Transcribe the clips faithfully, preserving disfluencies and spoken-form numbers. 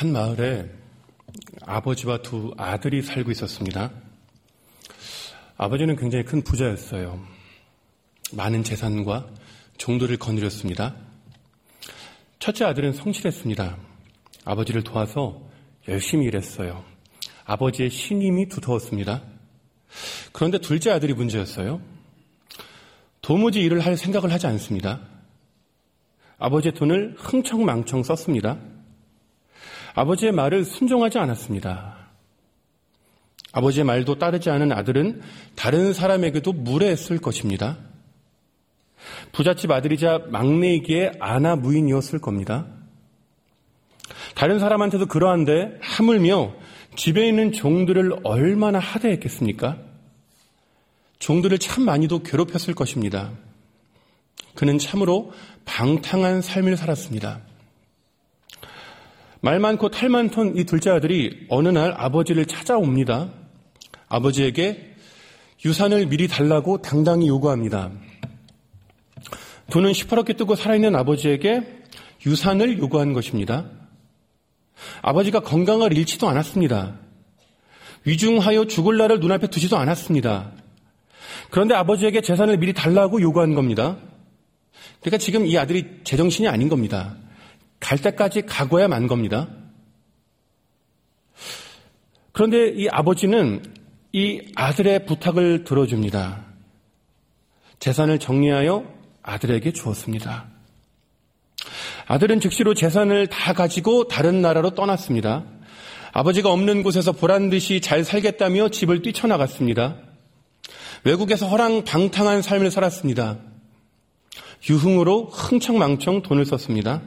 한 마을에 아버지와 두 아들이 살고 있었습니다. 아버지는 굉장히 큰 부자였어요. 많은 재산과 종들을 거느렸습니다. 첫째 아들은 성실했습니다. 아버지를 도와서 열심히 일했어요. 아버지의 신임이 두터웠습니다. 그런데 둘째 아들이 문제였어요. 도무지 일을 할 생각을 하지 않습니다. 아버지의 돈을 흥청망청 썼습니다. 아버지의 말을 순종하지 않았습니다. 아버지의 말도 따르지 않은 아들은 다른 사람에게도 무례했을 것입니다. 부잣집 아들이자 막내이기에 아나무인이었을 겁니다. 다른 사람한테도 그러한데 하물며 집에 있는 종들을 얼마나 하대했겠습니까? 종들을 참 많이도 괴롭혔을 것입니다. 그는 참으로 방탕한 삶을 살았습니다. 말 많고 탈 많던 이 둘째 아들이 어느 날 아버지를 찾아옵니다. 아버지에게 유산을 미리 달라고 당당히 요구합니다. 돈은 시퍼렇게 뜨고 살아있는 아버지에게 유산을 요구한 것입니다. 아버지가 건강을 잃지도 않았습니다. 위중하여 죽을 날을 눈앞에 두지도 않았습니다. 그런데 아버지에게 재산을 미리 달라고 요구한 겁니다. 그러니까 지금 이 아들이 제정신이 아닌 겁니다. 갈 때까지 가고야 만 겁니다. 그런데 이 아버지는 이 아들의 부탁을 들어줍니다. 재산을 정리하여 아들에게 주었습니다. 아들은 즉시로 재산을 다 가지고 다른 나라로 떠났습니다. 아버지가 없는 곳에서 보란듯이 잘 살겠다며 집을 뛰쳐나갔습니다. 외국에서 허랑방탕한 삶을 살았습니다. 유흥으로 흥청망청 돈을 썼습니다.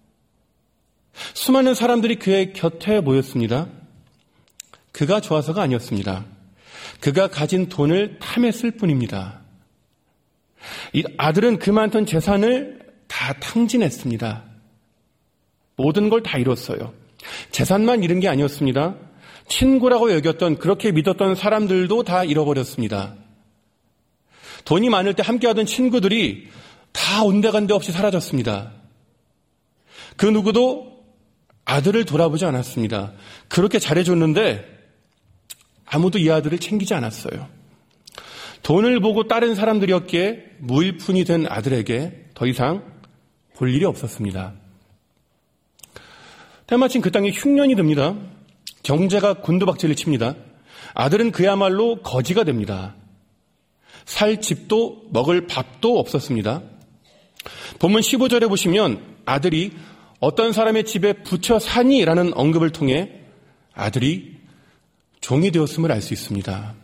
수많은 사람들이 그의 곁에 모였습니다. 그가 좋아서가 아니었습니다. 그가 가진 돈을 탐했을 뿐입니다. 이 아들은 그 많던 재산을 다 탕진했습니다. 모든 걸 다 잃었어요. 재산만 잃은 게 아니었습니다. 친구라고 여겼던, 그렇게 믿었던 사람들도 다 잃어버렸습니다. 돈이 많을 때 함께하던 친구들이 다 온데간데 없이 사라졌습니다. 그 누구도 아들을 돌아보지 않았습니다. 그렇게 잘해줬는데 아무도 이 아들을 챙기지 않았어요. 돈을 보고 따른 사람들이었기에 무일푼이 된 아들에게 더 이상 볼 일이 없었습니다. 때마침 그 땅에 흉년이 듭니다. 경제가 곤두박질을 칩니다. 아들은 그야말로 거지가 됩니다. 살 집도 먹을 밥도 없었습니다. 본문 십오 절에 보시면 아들이 어떤 사람의 집에 붙여 사니라는 언급을 통해 아들이 종이 되었음을 알 수 있습니다.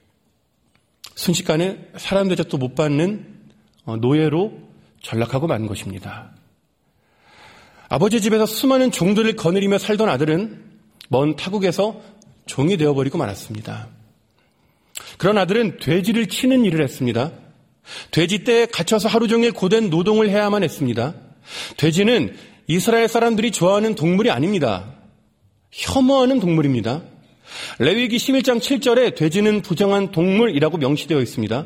순식간에 사람 대접도 못 받는 노예로 전락하고 만 것입니다. 아버지 집에서 수많은 종들을 거느리며 살던 아들은 먼 타국에서 종이 되어버리고 말았습니다. 그런 아들은 돼지를 치는 일을 했습니다. 돼지떼에 갇혀서 하루 종일 고된 노동을 해야만 했습니다. 돼지는 이스라엘 사람들이 좋아하는 동물이 아닙니다. 혐오하는 동물입니다. 레위기 십일 장 칠 절에 돼지는 부정한 동물이라고 명시되어 있습니다.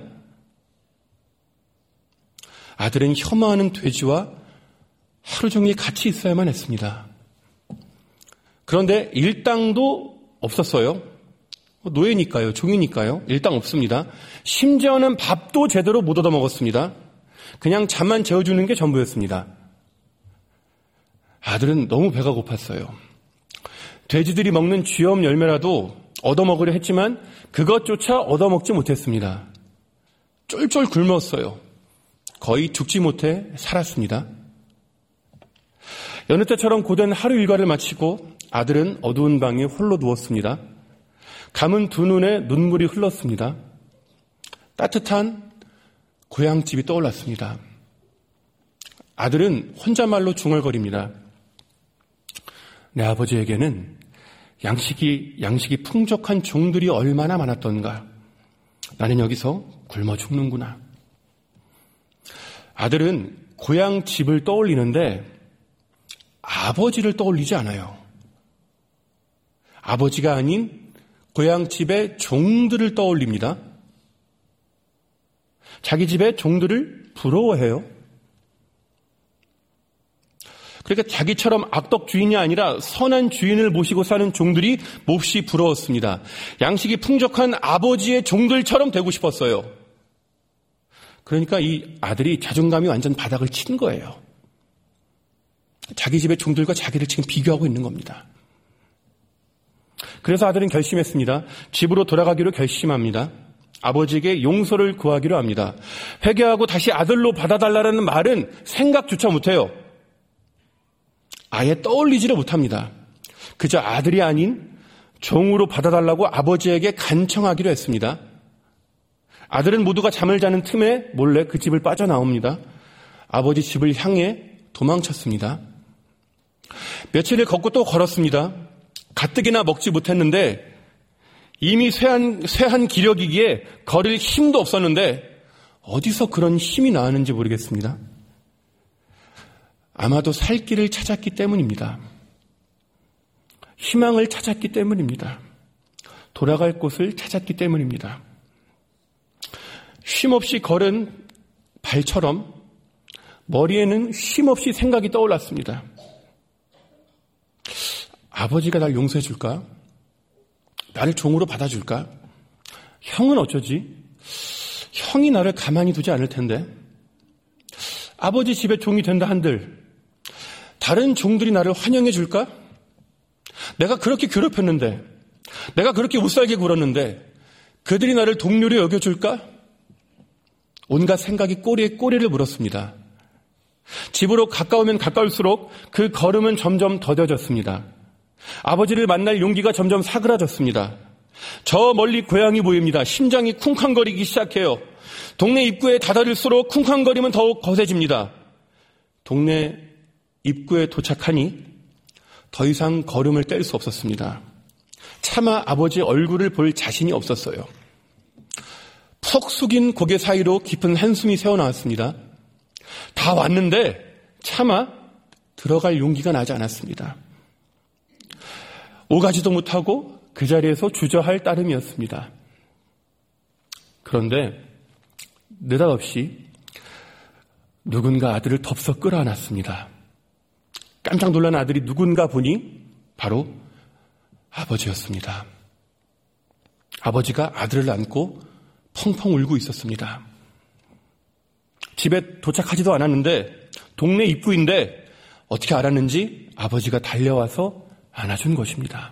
아들은 혐오하는 돼지와 하루 종일 같이 있어야만 했습니다. 그런데 일당도 없었어요. 노예니까요, 종이니까요. 일당 없습니다. 심지어는 밥도 제대로 못 얻어 먹었습니다. 그냥 잠만 재워주는 게 전부였습니다. 아들은 너무 배가 고팠어요. 돼지들이 먹는 쥐엄 열매라도 얻어먹으려 했지만 그것조차 얻어먹지 못했습니다. 쫄쫄 굶었어요. 거의 죽지 못해 살았습니다. 여느 때처럼 고된 하루 일과를 마치고 아들은 어두운 방에 홀로 누웠습니다. 감은 두 눈에 눈물이 흘렀습니다. 따뜻한 고향집이 떠올랐습니다. 아들은 혼잣말로 중얼거립니다. 내 아버지에게는 양식이, 양식이 풍족한 종들이 얼마나 많았던가. 나는 여기서 굶어 죽는구나. 아들은 고향 집을 떠올리는데 아버지를 떠올리지 않아요. 아버지가 아닌 고향 집의 종들을 떠올립니다. 자기 집의 종들을 부러워해요. 그러니까 자기처럼 악덕 주인이 아니라 선한 주인을 모시고 사는 종들이 몹시 부러웠습니다. 양식이 풍족한 아버지의 종들처럼 되고 싶었어요. 그러니까 이 아들이 자존감이 완전 바닥을 친 거예요. 자기 집의 종들과 자기를 지금 비교하고 있는 겁니다. 그래서 아들은 결심했습니다. 집으로 돌아가기로 결심합니다. 아버지에게 용서를 구하기로 합니다. 회개하고 다시 아들로 받아달라는 말은 생각조차 못해요. 아예 떠올리지를 못합니다. 그저 아들이 아닌 종으로 받아달라고 아버지에게 간청하기로 했습니다. 아들은 모두가 잠을 자는 틈에 몰래 그 집을 빠져나옵니다. 아버지 집을 향해 도망쳤습니다. 며칠을 걷고 또 걸었습니다. 가뜩이나 먹지 못했는데 이미 쇠한, 쇠한 기력이기에 걸을 힘도 없었는데 어디서 그런 힘이 나왔는지 모르겠습니다. 아마도 살 길을 찾았기 때문입니다. 희망을 찾았기 때문입니다. 돌아갈 곳을 찾았기 때문입니다. 쉼없이 걸은 발처럼 머리에는 쉼없이 생각이 떠올랐습니다. 아버지가 날 용서해 줄까? 나를 종으로 받아줄까? 형은 어쩌지? 형이 나를 가만히 두지 않을 텐데. 아버지 집에 종이 된다 한들 다른 종들이 나를 환영해 줄까? 내가 그렇게 괴롭혔는데, 내가 그렇게 못살게 굴었는데 그들이 나를 동료로 여겨줄까? 온갖 생각이 꼬리에 꼬리를 물었습니다. 집으로 가까우면 가까울수록 그 걸음은 점점 더뎌졌습니다. 아버지를 만날 용기가 점점 사그라졌습니다. 저 멀리 고향이 보입니다. 심장이 쿵쾅거리기 시작해요. 동네 입구에 다다를수록 쿵쾅거림은 더욱 거세집니다. 동네 입구에 도착하니 더 이상 걸음을 뗄 수 없었습니다. 차마 아버지 얼굴을 볼 자신이 없었어요. 푹 숙인 고개 사이로 깊은 한숨이 새어나왔습니다. 다 왔는데 차마 들어갈 용기가 나지 않았습니다. 오가지도 못하고 그 자리에서 주저할 따름이었습니다. 그런데 느닷없이 누군가 아들을 덥석 끌어안았습니다. 깜짝 놀란 아들이 누군가 보니 바로 아버지였습니다. 아버지가 아들을 안고 펑펑 울고 있었습니다. 집에 도착하지도 않았는데 동네 입구인데 어떻게 알았는지 아버지가 달려와서 안아준 것입니다.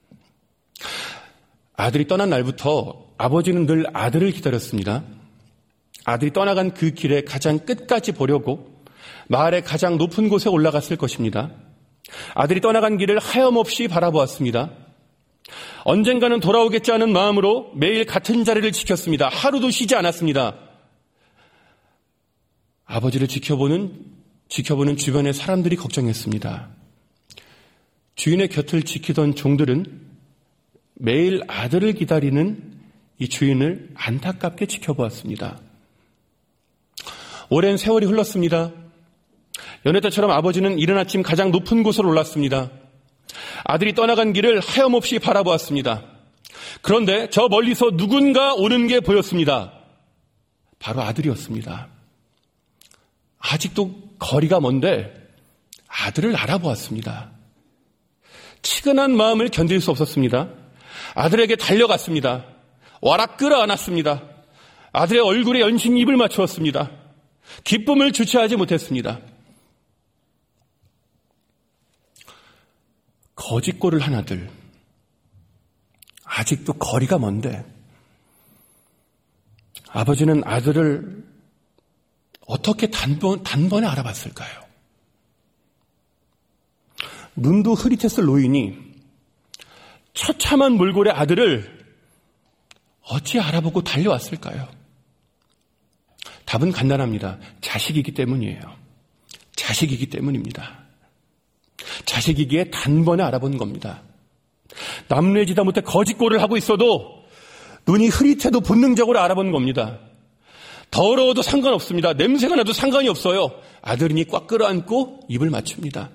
아들이 떠난 날부터 아버지는 늘 아들을 기다렸습니다. 아들이 떠나간 그 길에 가장 끝까지 보려고 마을의 가장 높은 곳에 올라갔을 것입니다. 아들이 떠나간 길을 하염없이 바라보았습니다. 언젠가는 돌아오겠지 하는 마음으로 매일 같은 자리를 지켰습니다. 하루도 쉬지 않았습니다. 아버지를 지켜보는, 지켜보는 주변의 사람들이 걱정했습니다. 주인의 곁을 지키던 종들은 매일 아들을 기다리는 이 주인을 안타깝게 지켜보았습니다. 오랜 세월이 흘렀습니다. 여느 때처럼 아버지는 이른 아침 가장 높은 곳으로 올랐습니다. 아들이 떠나간 길을 하염없이 바라보았습니다. 그런데 저 멀리서 누군가 오는 게 보였습니다. 바로 아들이었습니다. 아직도 거리가 먼데 아들을 알아보았습니다. 치근한 마음을 견딜 수 없었습니다. 아들에게 달려갔습니다. 와락 끌어안았습니다. 아들의 얼굴에 연신 입을 맞추었습니다. 기쁨을 주체하지 못했습니다. 거짓골을 한 아들, 아직도 거리가 먼데 아버지는 아들을 어떻게 단번, 단번에 알아봤을까요? 눈도 흐릿했을 노인이 처참한 몰골의 아들을 어찌 알아보고 달려왔을까요? 답은 간단합니다. 자식이기 때문이에요. 자식이기 때문입니다. 자식이기에 단번에 알아본 겁니다. 남루해지다 못해 거짓골을 하고 있어도 눈이 흐릿해도 본능적으로 알아본 겁니다. 더러워도 상관없습니다. 냄새가 나도 상관이 없어요. 아들이니 꽉 끌어안고 입을 맞춥니다.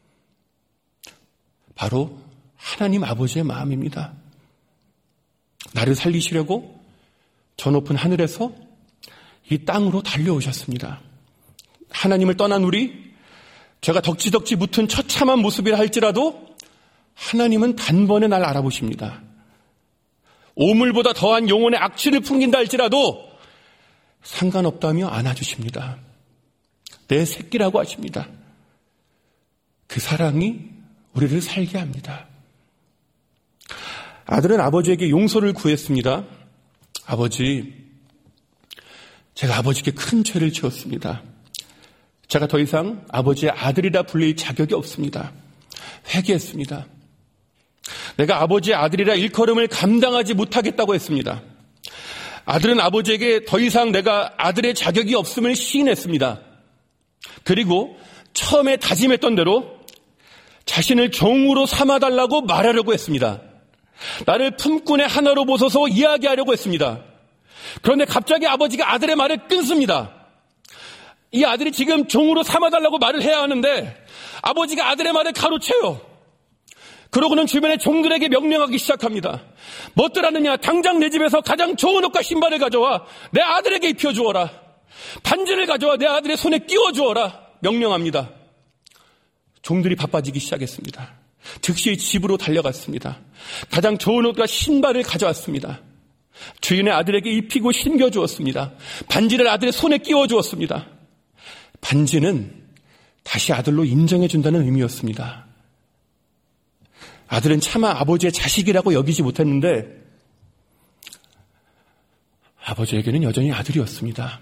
바로 하나님 아버지의 마음입니다. 나를 살리시려고 저 높은 하늘에서 이 땅으로 달려오셨습니다. 하나님을 떠난 우리, 제가 덕지덕지 붙은 처참한 모습이라 할지라도 하나님은 단번에 날 알아보십니다. 오물보다 더한 영혼의 악취를 풍긴다 할지라도 상관없다며 안아주십니다. 내 새끼라고 하십니다. 그 사랑이 우리를 살게 합니다. 아들은 아버지에게 용서를 구했습니다. 아버지, 제가 아버지께 큰 죄를 지었습니다. 제가 더 이상 아버지의 아들이라 불릴 자격이 없습니다. 회개했습니다. 내가 아버지의 아들이라 일컬음을 감당하지 못하겠다고 했습니다. 아들은 아버지에게 더 이상 내가 아들의 자격이 없음을 시인했습니다. 그리고 처음에 다짐했던 대로 자신을 종으로 삼아달라고 말하려고 했습니다. 나를 품꾼의 하나로 보소서 이야기하려고 했습니다. 그런데 갑자기 아버지가 아들의 말을 끊습니다. 이 아들이 지금 종으로 삼아달라고 말을 해야 하는데 아버지가 아들의 말을 가로채요. 그러고는 주변의 종들에게 명령하기 시작합니다. 뭣들 하느냐, 당장 내 집에서 가장 좋은 옷과 신발을 가져와 내 아들에게 입혀주어라. 반지를 가져와 내 아들의 손에 끼워주어라. 명령합니다. 종들이 바빠지기 시작했습니다. 즉시 집으로 달려갔습니다. 가장 좋은 옷과 신발을 가져왔습니다. 주인의 아들에게 입히고 신겨주었습니다. 반지를 아들의 손에 끼워주었습니다. 반지는 다시 아들로 인정해준다는 의미였습니다. 아들은 차마 아버지의 자식이라고 여기지 못했는데 아버지에게는 여전히 아들이었습니다.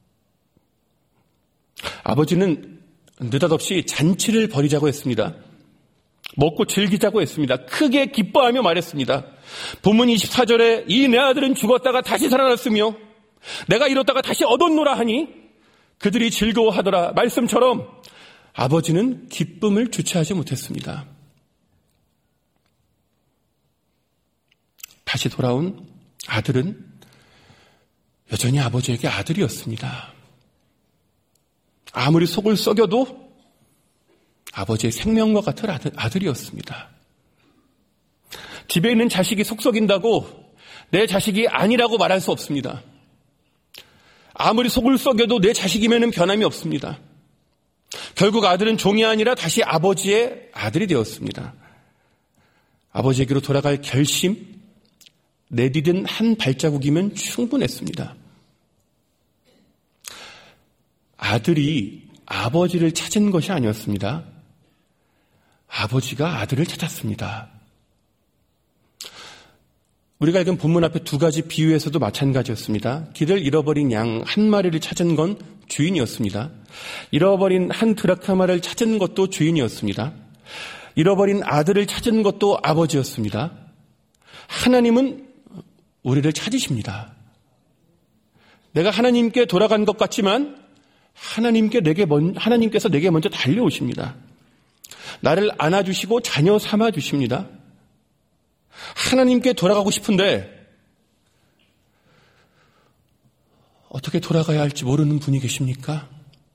아버지는 느닷없이 잔치를 벌이자고 했습니다. 먹고 즐기자고 했습니다. 크게 기뻐하며 말했습니다. 본문 이십사 절에 이 내 아들은 죽었다가 다시 살아났으며 내가 잃었다가 다시 얻었노라 하니 그들이 즐거워하더라. 말씀처럼 아버지는 기쁨을 주체하지 못했습니다. 다시 돌아온 아들은 여전히 아버지에게 아들이었습니다. 아무리 속을 썩여도 아버지의 생명과 같은 아들, 아들이었습니다. 집에 있는 자식이 속 썩인다고 내 자식이 아니라고 말할 수 없습니다. 아무리 속을 썩여도 내 자식이면 변함이 없습니다. 결국 아들은 종이 아니라 다시 아버지의 아들이 되었습니다. 아버지에게로 돌아갈 결심, 내디딘 한 발자국이면 충분했습니다. 아들이 아버지를 찾은 것이 아니었습니다. 아버지가 아들을 찾았습니다. 우리가 읽은 본문 앞에 두 가지 비유에서도 마찬가지였습니다. 길을 잃어버린 양 한 마리를 찾은 건 주인이었습니다. 잃어버린 한 드라크마를 찾은 것도 주인이었습니다. 잃어버린 아들을 찾은 것도 아버지였습니다. 하나님은 우리를 찾으십니다. 내가 하나님께 돌아간 것 같지만 하나님께 내게 먼, 하나님께서 내게 먼저 달려오십니다. 나를 안아주시고 자녀 삼아주십니다. 하나님께 돌아가고 싶은데 어떻게 돌아가야 할지 모르는 분이 계십니까?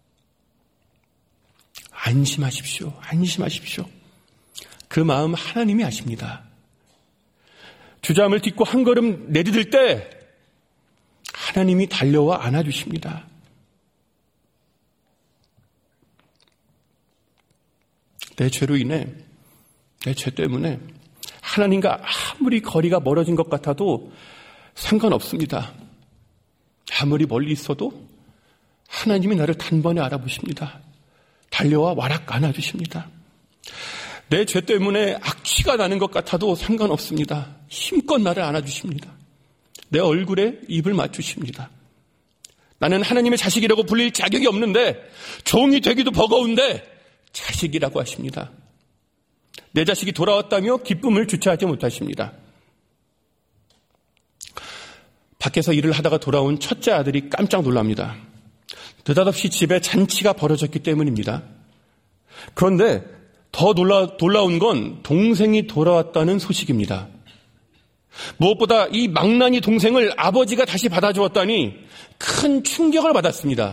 안심하십시오. 안심하십시오. 그 마음 하나님이 아십니다. 주저함을 딛고 한 걸음 내디딜 때 하나님이 달려와 안아주십니다. 내 죄로 인해, 내 죄 때문에 하나님과 아무리 거리가 멀어진 것 같아도 상관없습니다. 아무리 멀리 있어도 하나님이 나를 단번에 알아보십니다. 달려와 와락 안아주십니다. 내 죄 때문에 악취가 나는 것 같아도 상관없습니다. 힘껏 나를 안아주십니다. 내 얼굴에 입을 맞추십니다. 나는 하나님의 자식이라고 불릴 자격이 없는데 종이 되기도 버거운데 자식이라고 하십니다. 내 자식이 돌아왔다며 기쁨을 주체하지 못하십니다. 밖에서 일을 하다가 돌아온 첫째 아들이 깜짝 놀랍니다. 느닷없이 집에 잔치가 벌어졌기 때문입니다. 그런데 더 놀라, 놀라운 건 동생이 돌아왔다는 소식입니다. 무엇보다 이 망나니 동생을 아버지가 다시 받아주었다니 큰 충격을 받았습니다.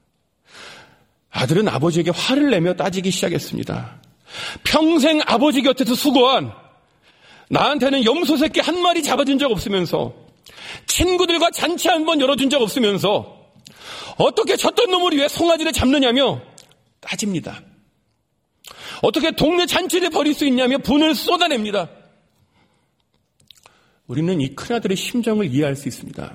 아들은 아버지에게 화를 내며 따지기 시작했습니다. 평생 아버지 곁에서 수고한 나한테는 염소 새끼 한 마리 잡아준 적 없으면서 친구들과 잔치 한 번 열어준 적 없으면서 어떻게 졌던 놈을 위해 송아지를 잡느냐며 따집니다. 어떻게 동네 잔치를 벌일 수 있냐며 분을 쏟아냅니다. 우리는 이 큰아들의 심정을 이해할 수 있습니다.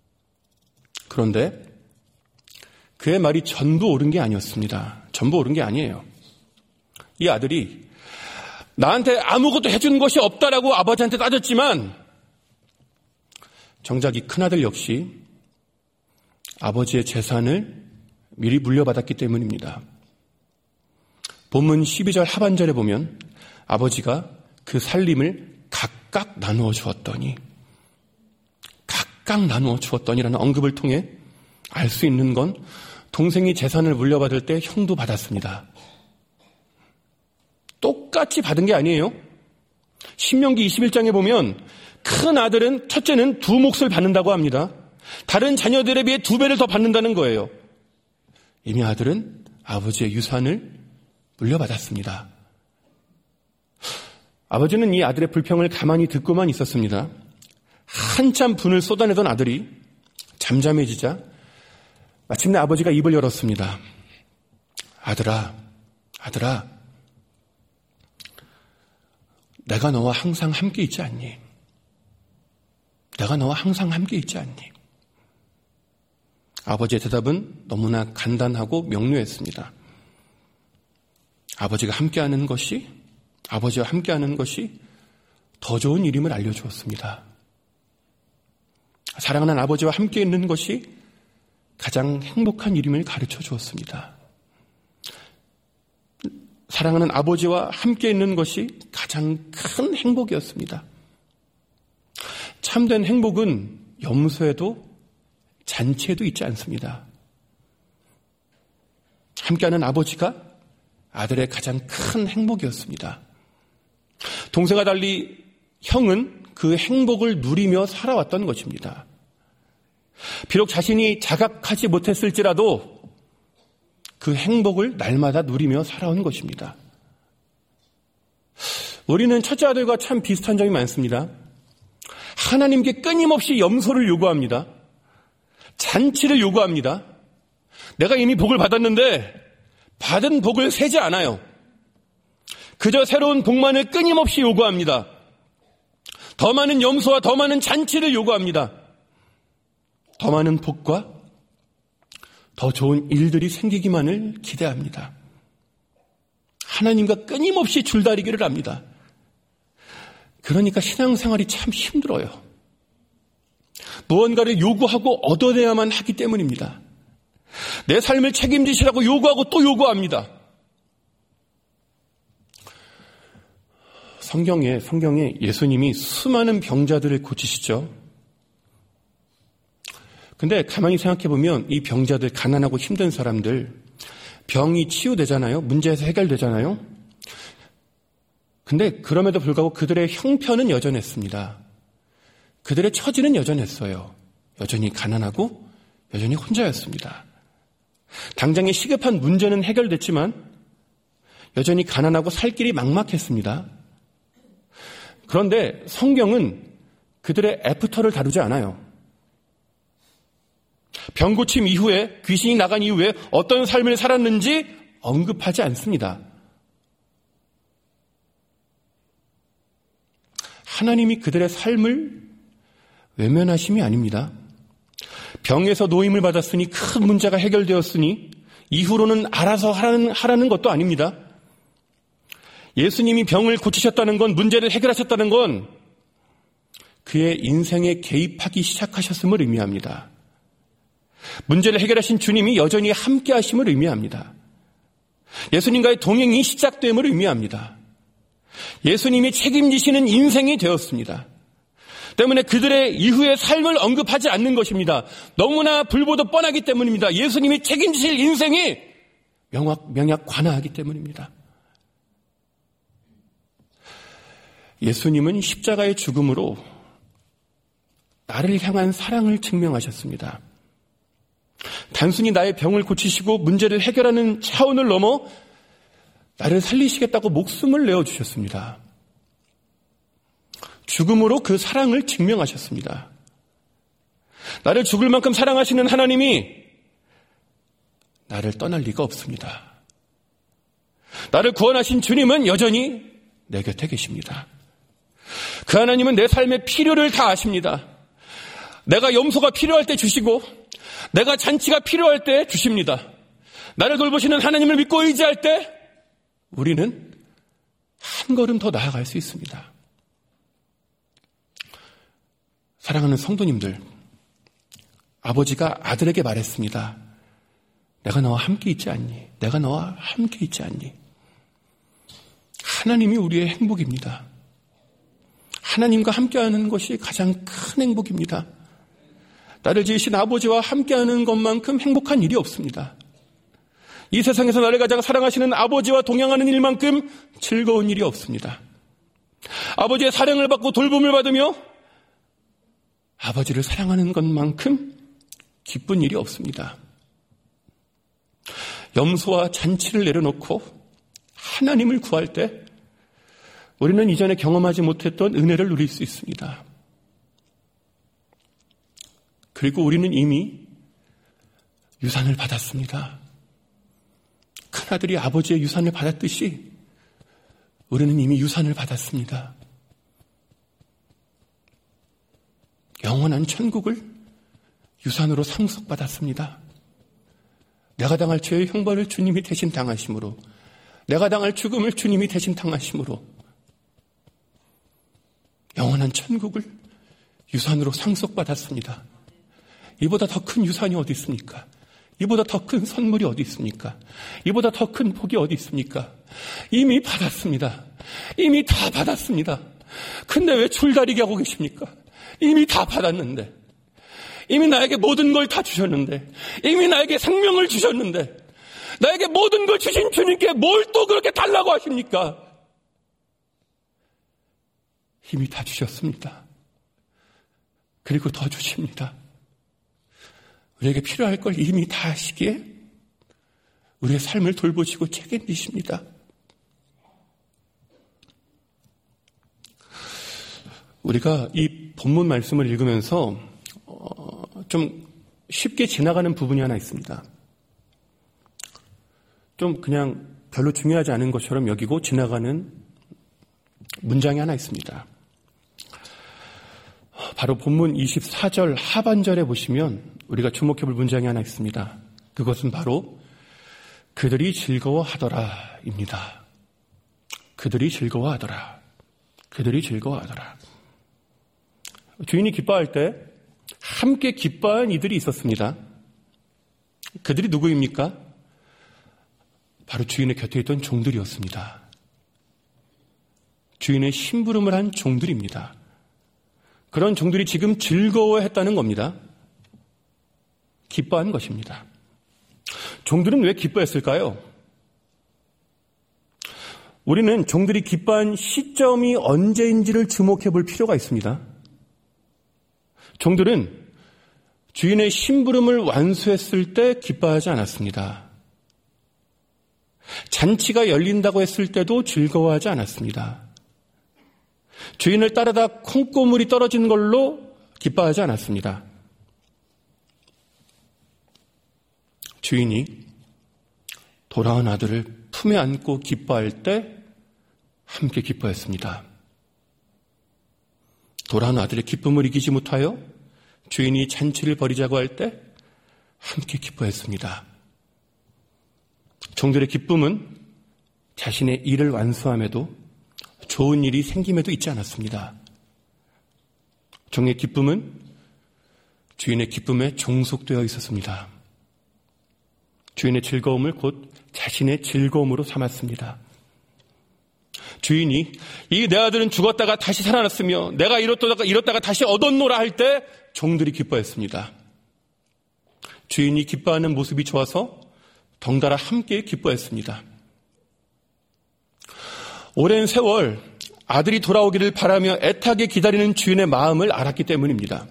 그런데 그의 말이 전부 옳은 게 아니었습니다. 전부 옳은 게 아니에요. 이 아들이 나한테 아무것도 해준 것이 없다라고 아버지한테 따졌지만 정작 이 큰아들 역시 아버지의 재산을 미리 물려받았기 때문입니다. 본문 십이 절 하반절에 보면 아버지가 그 살림을 각각 나누어 주었더니 각각 나누어 주었더니라는 언급을 통해 알 수 있는 건 동생이 재산을 물려받을 때 형도 받았습니다. 똑같이 받은 게 아니에요. 신명기 이십일 장에 보면 큰 아들은 첫째는 두 몫을 받는다고 합니다. 다른 자녀들에 비해 두 배를 더 받는다는 거예요. 이미 아들은 아버지의 유산을 물려받았습니다. 아버지는 이 아들의 불평을 가만히 듣고만 있었습니다. 한참 분을 쏟아내던 아들이 잠잠해지자 마침내 아버지가 입을 열었습니다. 아들아, 아들아, 내가 너와 항상 함께 있지 않니? 내가 너와 항상 함께 있지 않니? 아버지의 대답은 너무나 간단하고 명료했습니다. 아버지가 함께하는 것이, 아버지와 함께하는 것이 더 좋은 일임을 알려주었습니다. 사랑하는 아버지와 함께 있는 것이 가장 행복한 일임을 가르쳐 주었습니다. 사랑하는 아버지와 함께 있는 것이 가장 큰 행복이었습니다. 참된 행복은 염소에도 잔치에도 있지 않습니다. 함께하는 아버지가 아들의 가장 큰 행복이었습니다. 동생과 달리 형은 그 행복을 누리며 살아왔던 것입니다. 비록 자신이 자각하지 못했을지라도 그 행복을 날마다 누리며 살아온 것입니다. 우리는 첫째 아들과 참 비슷한 점이 많습니다. 하나님께 끊임없이 염소를 요구합니다. 잔치를 요구합니다. 내가 이미 복을 받았는데 받은 복을 세지 않아요. 그저 새로운 복만을 끊임없이 요구합니다. 더 많은 염소와 더 많은 잔치를 요구합니다. 더 많은 복과 더 좋은 일들이 생기기만을 기대합니다. 하나님과 끊임없이 줄다리기를 합니다. 그러니까 신앙생활이 참 힘들어요. 무언가를 요구하고 얻어내야만 하기 때문입니다. 내 삶을 책임지시라고 요구하고 또 요구합니다. 성경에, 성경에 예수님이 수많은 병자들을 고치시죠. 근데 가만히 생각해보면 이 병자들, 가난하고 힘든 사람들, 병이 치유되잖아요. 문제에서 해결되잖아요. 근데 그럼에도 불구하고 그들의 형편은 여전했습니다. 그들의 처지는 여전했어요. 여전히 가난하고 여전히 혼자였습니다. 당장의 시급한 문제는 해결됐지만 여전히 가난하고 살 길이 막막했습니다. 그런데 성경은 그들의 애프터를 다루지 않아요. 병 고침 이후에, 귀신이 나간 이후에 어떤 삶을 살았는지 언급하지 않습니다. 하나님이 그들의 삶을 외면하심이 아닙니다. 병에서 노임을 받았으니 큰 문제가 해결되었으니 이후로는 알아서 하라는, 하라는 것도 아닙니다. 예수님이 병을 고치셨다는 건, 문제를 해결하셨다는 건 그의 인생에 개입하기 시작하셨음을 의미합니다. 문제를 해결하신 주님이 여전히 함께 하심을 의미합니다. 예수님과의 동행이 시작됨을 의미합니다. 예수님이 책임지시는 인생이 되었습니다. 때문에 그들의 이후의 삶을 언급하지 않는 것입니다. 너무나 불보듯 뻔하기 때문입니다. 예수님이 책임지실 인생이 명확, 명약 관하하기 때문입니다. 예수님은 십자가의 죽음으로 나를 향한 사랑을 증명하셨습니다. 단순히 나의 병을 고치시고 문제를 해결하는 차원을 넘어 나를 살리시겠다고 목숨을 내어주셨습니다. 죽음으로 그 사랑을 증명하셨습니다. 나를 죽을 만큼 사랑하시는 하나님이 나를 떠날 리가 없습니다. 나를 구원하신 주님은 여전히 내 곁에 계십니다. 그 하나님은 내 삶의 필요를 다 아십니다. 내가 염소가 필요할 때 주시고 내가 잔치가 필요할 때 주십니다. 나를 돌보시는 하나님을 믿고 의지할 때 우리는 한 걸음 더 나아갈 수 있습니다. 사랑하는 성도님들, 아버지가 아들에게 말했습니다. 내가 너와 함께 있지 않니? 내가 너와 함께 있지 않니? 하나님이 우리의 행복입니다. 하나님과 함께하는 것이 가장 큰 행복입니다. 나를 지으신 아버지와 함께하는 것만큼 행복한 일이 없습니다. 이 세상에서 나를 가장 사랑하시는 아버지와 동행하는 일만큼 즐거운 일이 없습니다. 아버지의 사랑을 받고 돌봄을 받으며 아버지를 사랑하는 것만큼 기쁜 일이 없습니다. 염소와 잔치를 내려놓고 하나님을 구할 때 우리는 이전에 경험하지 못했던 은혜를 누릴 수 있습니다. 그리고 우리는 이미 유산을 받았습니다. 큰아들이 아버지의 유산을 받았듯이 우리는 이미 유산을 받았습니다. 영원한 천국을 유산으로 상속받았습니다. 내가 당할 죄의 형벌을 주님이 대신 당하심으로, 내가 당할 죽음을 주님이 대신 당하심으로 영원한 천국을 유산으로 상속받았습니다. 이보다 더 큰 유산이 어디 있습니까? 이보다 더 큰 선물이 어디 있습니까? 이보다 더 큰 복이 어디 있습니까? 이미 받았습니다. 이미 다 받았습니다. 근데 왜 줄다리기 하고 계십니까? 이미 다 받았는데, 이미 나에게 모든 걸 다 주셨는데, 이미 나에게 생명을 주셨는데, 나에게 모든 걸 주신 주님께 뭘 또 그렇게 달라고 하십니까? 이미 다 주셨습니다. 그리고 더 주십니다. 우리에게 필요할 걸 이미 다 하시기에 우리의 삶을 돌보시고 책임지십니다. 우리가 이 본문 말씀을 읽으면서 어, 좀 쉽게 지나가는 부분이 하나 있습니다. 좀 그냥 별로 중요하지 않은 것처럼 여기고 지나가는 문장이 하나 있습니다. 바로 본문 이십사 절 하반절에 보시면 우리가 주목해 볼 문장이 하나 있습니다. 그것은 바로 그들이 즐거워하더라 입니다. 그들이 즐거워하더라. 그들이 즐거워하더라. 주인이 기뻐할 때 함께 기뻐한 이들이 있었습니다. 그들이 누구입니까? 바로 주인의 곁에 있던 종들이었습니다. 주인의 심부름을 한 종들입니다. 그런 종들이 지금 즐거워했다는 겁니다. 기뻐한 것입니다. 종들은 왜 기뻐했을까요? 우리는 종들이 기뻐한 시점이 언제인지를 주목해 볼 필요가 있습니다. 종들은 주인의 심부름을 완수했을 때 기뻐하지 않았습니다. 잔치가 열린다고 했을 때도 즐거워하지 않았습니다. 주인을 따르다 콩고물이 떨어진 걸로 기뻐하지 않았습니다. 주인이 돌아온 아들을 품에 안고 기뻐할 때 함께 기뻐했습니다. 돌아온 아들의 기쁨을 이기지 못하여 주인이 잔치를 벌이자고 할 때 함께 기뻐했습니다. 종들의 기쁨은 자신의 일을 완수함에도 좋은 일이 생김에도 있지 않았습니다. 종의 기쁨은 주인의 기쁨에 종속되어 있었습니다. 주인의 즐거움을 곧 자신의 즐거움으로 삼았습니다. 주인이 이 내 아들은 죽었다가 다시 살아났으며 내가 잃었다가, 잃었다가 다시 얻었노라 할 때 종들이 기뻐했습니다. 주인이 기뻐하는 모습이 좋아서 덩달아 함께 기뻐했습니다. 오랜 세월 아들이 돌아오기를 바라며 애타게 기다리는 주인의 마음을 알았기 때문입니다.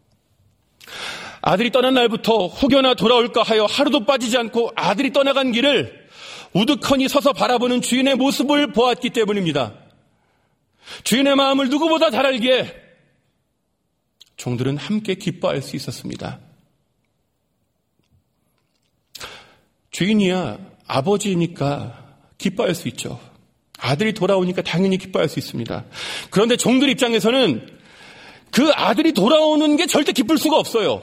아들이 떠난 날부터 혹여나 돌아올까 하여 하루도 빠지지 않고 아들이 떠나간 길을 우두커니 서서 바라보는 주인의 모습을 보았기 때문입니다. 주인의 마음을 누구보다 잘 알기에 종들은 함께 기뻐할 수 있었습니다. 주인이야 아버지니까 기뻐할 수 있죠. 아들이 돌아오니까 당연히 기뻐할 수 있습니다. 그런데 종들 입장에서는 그 아들이 돌아오는 게 절대 기쁠 수가 없어요.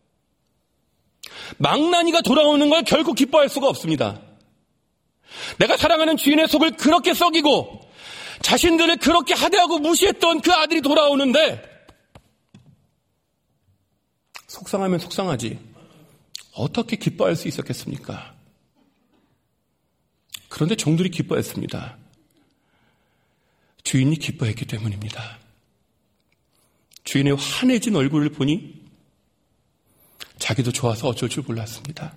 망나니가 돌아오는 걸 결코 기뻐할 수가 없습니다. 내가 사랑하는 주인의 속을 그렇게 썩이고 자신들을 그렇게 하대하고 무시했던 그 아들이 돌아오는데 속상하면 속상하지 어떻게 기뻐할 수 있었겠습니까? 그런데 종들이 기뻐했습니다. 주인이 기뻐했기 때문입니다. 주인의 환해진 얼굴을 보니 자기도 좋아서 어쩔 줄 몰랐습니다.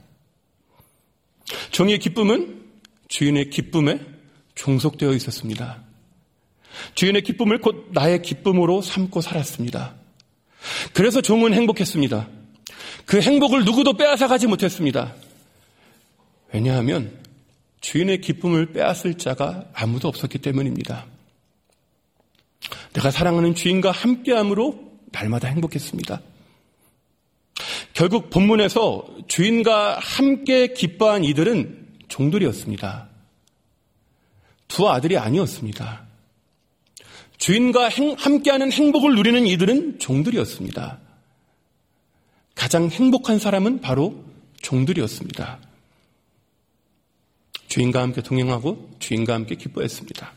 종의 기쁨은 주인의 기쁨에 종속되어 있었습니다. 주인의 기쁨을 곧 나의 기쁨으로 삼고 살았습니다. 그래서 종은 행복했습니다. 그 행복을 누구도 빼앗아가지 못했습니다. 왜냐하면 주인의 기쁨을 빼앗을 자가 아무도 없었기 때문입니다. 내가 사랑하는 주인과 함께함으로 날마다 행복했습니다. 결국 본문에서 주인과 함께 기뻐한 이들은 종들이었습니다. 두 아들이 아니었습니다. 주인과 행, 함께하는 행복을 누리는 이들은 종들이었습니다. 가장 행복한 사람은 바로 종들이었습니다. 주인과 함께 동행하고 주인과 함께 기뻐했습니다.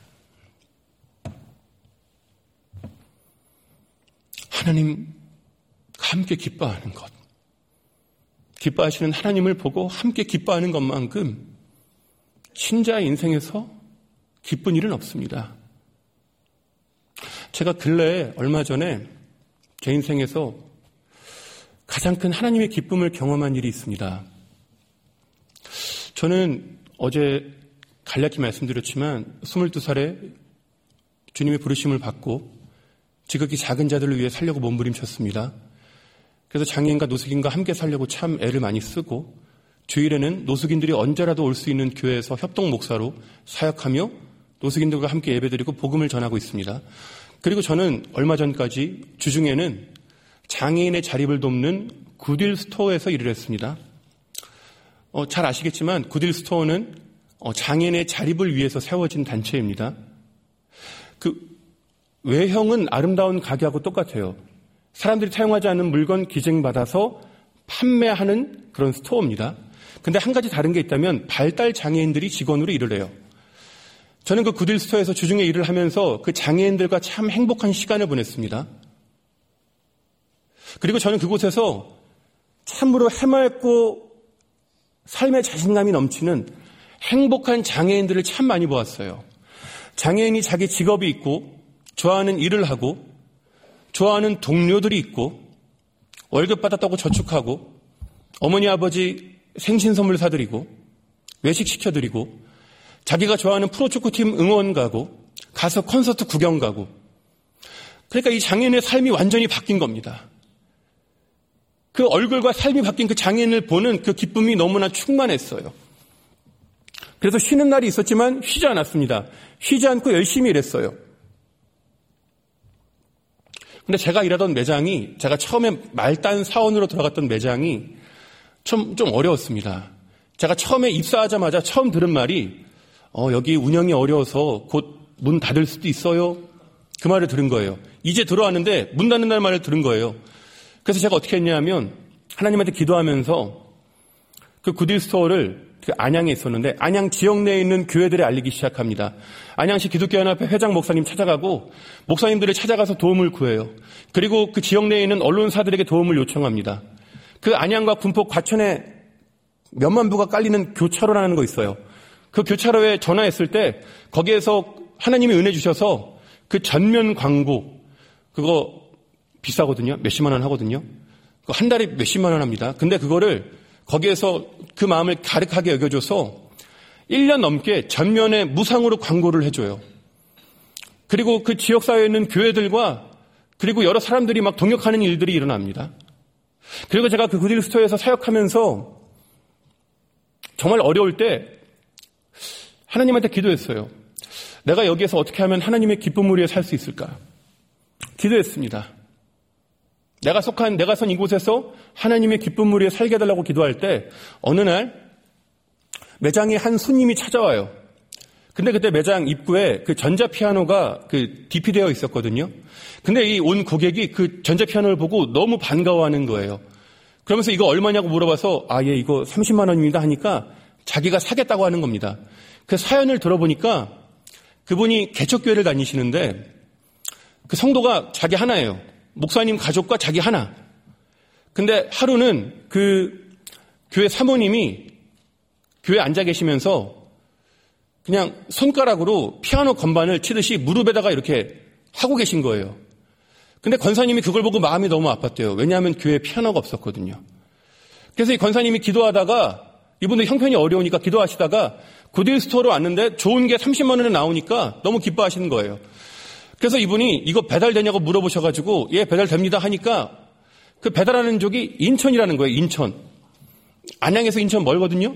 하나님과 함께 기뻐하는 것, 기뻐하시는 하나님을 보고 함께 기뻐하는 것만큼 신자의 인생에서 기쁜 일은 없습니다. 제가 근래에 얼마 전에 제 인생에서 가장 큰 하나님의 기쁨을 경험한 일이 있습니다. 저는 어제 간략히 말씀드렸지만 스물두 살에 주님의 부르심을 받고 지극히 작은 자들을 위해 살려고 몸부림쳤습니다. 그래서 장애인과 노숙인과 함께 살려고 참 애를 많이 쓰고 주일에는 노숙인들이 언제라도 올 수 있는 교회에서 협동 목사로 사역하며 노숙인들과 함께 예배드리고 복음을 전하고 있습니다. 그리고 저는 얼마 전까지 주중에는 장애인의 자립을 돕는 굿윌 스토어에서 일을 했습니다. 어, 잘 아시겠지만 굿윌 스토어는 어, 장애인의 자립을 위해서 세워진 단체입니다. 그 외형은 아름다운 가게하고 똑같아요. 사람들이 사용하지 않는 물건 기증받아서 판매하는 그런 스토어입니다. 근데 한 가지 다른 게 있다면 발달 장애인들이 직원으로 일을 해요. 저는 그 굿윌 스토어에서 주중에 일을 하면서 그 장애인들과 참 행복한 시간을 보냈습니다. 그리고 저는 그곳에서 참으로 해맑고 삶의 자신감이 넘치는 행복한 장애인들을 참 많이 보았어요. 장애인이 자기 직업이 있고 좋아하는 일을 하고 좋아하는 동료들이 있고 월급 받았다고 저축하고 어머니 아버지 생신 선물 사드리고 외식 시켜드리고 자기가 좋아하는 프로축구팀 응원 가고 가서 콘서트 구경 가고 그러니까 이 장애인의 삶이 완전히 바뀐 겁니다. 그 얼굴과 삶이 바뀐 그 장애인을 보는 그 기쁨이 너무나 충만했어요. 그래서 쉬는 날이 있었지만 쉬지 않았습니다. 쉬지 않고 열심히 일했어요. 근데 제가 일하던 매장이 제가 처음에 말단 사원으로 들어갔던 매장이 좀, 좀 어려웠습니다. 제가 처음에 입사하자마자 처음 들은 말이 어, 여기 운영이 어려워서 곧 문 닫을 수도 있어요. 그 말을 들은 거예요. 이제 들어왔는데 문 닫는다는 말을 들은 거예요. 그래서 제가 어떻게 했냐면 하나님한테 기도하면서 그 굿윌 스토어를 그 안양에 있었는데 안양 지역 내에 있는 교회들에 알리기 시작합니다. 안양시 기독교연합회 회장 목사님 찾아가고 목사님들을 찾아가서 도움을 구해요. 그리고 그 지역 내에 있는 언론사들에게 도움을 요청합니다. 그 안양과 군포 과천에 몇만 부가 깔리는 교차로라는 거 있어요. 그 교차로에 전화했을 때 거기에서 하나님이 은혜 주셔서 그 전면 광고 그거 비싸거든요. 몇십만 원 하거든요. 한 달에 몇십만 원 합니다. 근데 그거를 거기에서 그 마음을 가득하게 여겨줘서 일 년 넘게 전면에 무상으로 광고를 해줘요. 그리고 그 지역사회에 있는 교회들과 그리고 여러 사람들이 막 동역하는 일들이 일어납니다. 그리고 제가 그 굿윌 스토어에서 사역하면서 정말 어려울 때 하나님한테 기도했어요. 내가 여기에서 어떻게 하면 하나님의 기쁨을 위해 살 수 있을까? 기도했습니다. 내가 속한, 내가 선 이곳에서 하나님의 기쁨을 위해 살게 해달라고 기도할 때 어느 날 매장에 한 손님이 찾아와요. 근데 그때 매장 입구에 그 전자피아노가 그 디피되어 있었거든요. 근데 이 온 고객이 그 전자피아노를 보고 너무 반가워하는 거예요. 그러면서 이거 얼마냐고 물어봐서 아, 예, 이거 삼십만 원입니다 하니까 자기가 사겠다고 하는 겁니다. 그 사연을 들어보니까 그분이 개척교회를 다니시는데 그 성도가 자기 하나예요. 목사님 가족과 자기 하나. 근데 하루는 그 교회 사모님이 교회에 앉아 계시면서 그냥 손가락으로 피아노 건반을 치듯이 무릎에다가 이렇게 하고 계신 거예요. 근데 권사님이 그걸 보고 마음이 너무 아팠대요. 왜냐하면 교회에 피아노가 없었거든요. 그래서 이 권사님이 기도하다가 이분들 형편이 어려우니까 기도하시다가 굿윌 스토어로 왔는데 좋은 게 삼십만 원에 나오니까 너무 기뻐하시는 거예요. 그래서 이분이 이거 배달되냐고 물어보셔가지고 예, 배달됩니다 하니까 그 배달하는 쪽이 인천이라는 거예요. 인천. 안양에서 인천 멀거든요.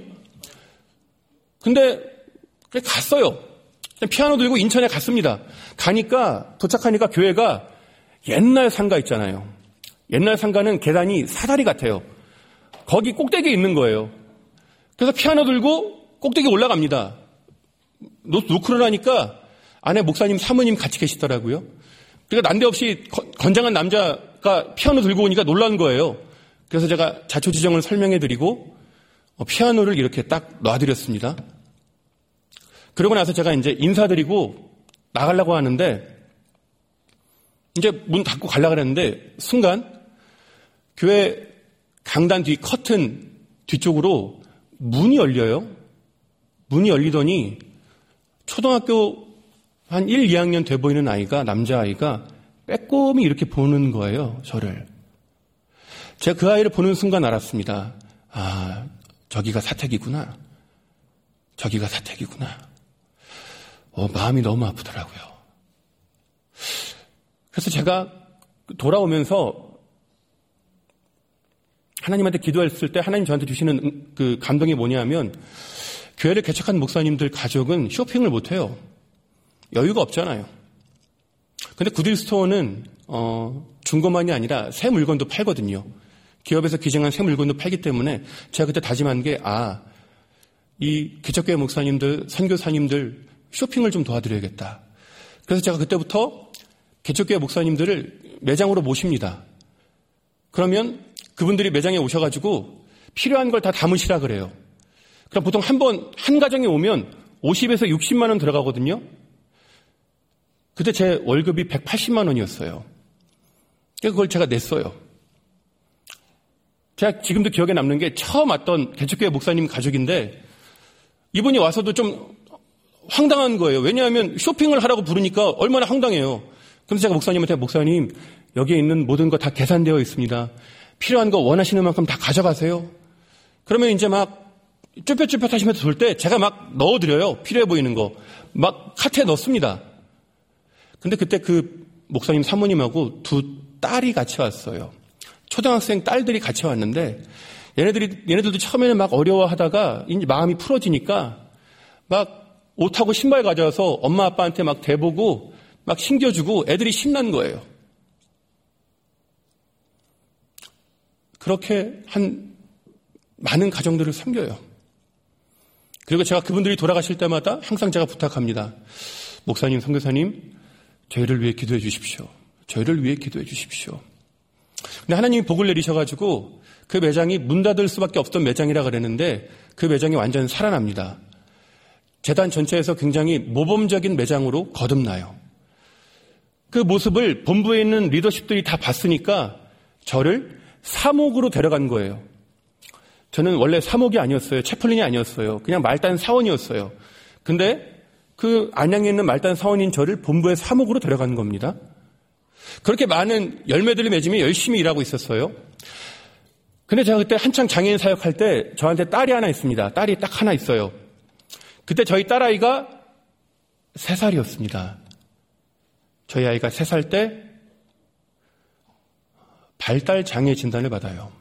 근데 그래 갔어요. 피아노 들고 인천에 갔습니다. 가니까 도착하니까 교회가 옛날 상가 있잖아요. 옛날 상가는 계단이 사다리 같아요. 거기 꼭대기에 있는 거예요. 그래서 피아노 들고 꼭대기 올라갑니다. 노크를 하니까 안에 목사님 사모님 같이 계시더라고요. 그러니까 난데없이 건장한 남자가 피아노 들고 오니까 놀란 거예요. 그래서 제가 자초지정을 설명해드리고 피아노를 이렇게 딱 놔드렸습니다. 그러고 나서 제가 이제 인사드리고 나가려고 하는데 이제 문 닫고 가려고 했는데 순간 교회 강단 뒤 커튼 뒤쪽으로 문이 열려요. 문이 열리더니 초등학교 한 일, 이 학년 돼 보이는 아이가, 남자아이가 빼꼼히 이렇게 보는 거예요, 저를. 제가 그 아이를 보는 순간 알았습니다. 아, 저기가 사택이구나. 저기가 사택이구나. 어, 마음이 너무 아프더라고요. 그래서 제가 돌아오면서 하나님한테 기도했을 때 하나님 저한테 주시는 그 감동이 뭐냐면 교회를 개척한 목사님들 가족은 쇼핑을 못해요. 여유가 없잖아요. 근데 굿윌 스토어는 어, 중고만이 아니라 새 물건도 팔거든요. 기업에서 기증한 새 물건도 팔기 때문에 제가 그때 다짐한 게 아, 이 개척교회 목사님들, 선교사님들 쇼핑을 좀 도와드려야겠다. 그래서 제가 그때부터 개척교회 목사님들을 매장으로 모십니다. 그러면 그분들이 매장에 오셔가지고 필요한 걸 다 담으시라 그래요. 그럼 보통 한 번, 한 가정에 오면 오십에서 육십만 원 들어가거든요. 그때 제 월급이 백팔십만 원이었어요. 그걸 제가 냈어요. 제가 지금도 기억에 남는 게 처음 왔던 개척교회 목사님 가족인데 이분이 와서도 좀 황당한 거예요. 왜냐하면 쇼핑을 하라고 부르니까 얼마나 황당해요. 그래서 제가 목사님한테 목사님 여기에 있는 모든 거 다 계산되어 있습니다. 필요한 거 원하시는 만큼 다 가져가세요. 그러면 이제 막 쭈뼛쭈뼛 하시면서 돌 때 제가 막 넣어드려요. 필요해 보이는 거. 막 카트에 넣습니다. 근데 그때 그 목사님 사모님하고 두 딸이 같이 왔어요. 초등학생 딸들이 같이 왔는데 얘네들이, 얘네들도 처음에는 막 어려워하다가 이제 마음이 풀어지니까 막 옷하고 신발 가져와서 엄마 아빠한테 막 대보고 막 신겨주고 애들이 신난 거예요. 그렇게 한 많은 가정들을 섬겨요. 그리고 제가 그분들이 돌아가실 때마다 항상 제가 부탁합니다. 목사님, 선교사님, 저희를 위해 기도해 주십시오. 저희를 위해 기도해 주십시오. 근데 하나님이 복을 내리셔가지고 그 매장이 문 닫을 수밖에 없던 매장이라 그랬는데 그 매장이 완전 살아납니다. 재단 전체에서 굉장히 모범적인 매장으로 거듭나요. 그 모습을 본부에 있는 리더십들이 다 봤으니까 저를 사목으로 데려간 거예요. 저는 원래 사목이 아니었어요. 채플린이 아니었어요. 그냥 말단 사원이었어요. 근데 그 안양에 있는 말단 사원인 저를 본부의 사목으로 데려간 겁니다. 그렇게 많은 열매들을 맺으며 열심히 일하고 있었어요. 근데 제가 그때 한창 장애인 사역할 때 저한테 딸이 하나 있습니다. 딸이 딱 하나 있어요. 그때 저희 딸아이가 세 살이었습니다. 저희 아이가 세 살 때 발달 장애 진단을 받아요.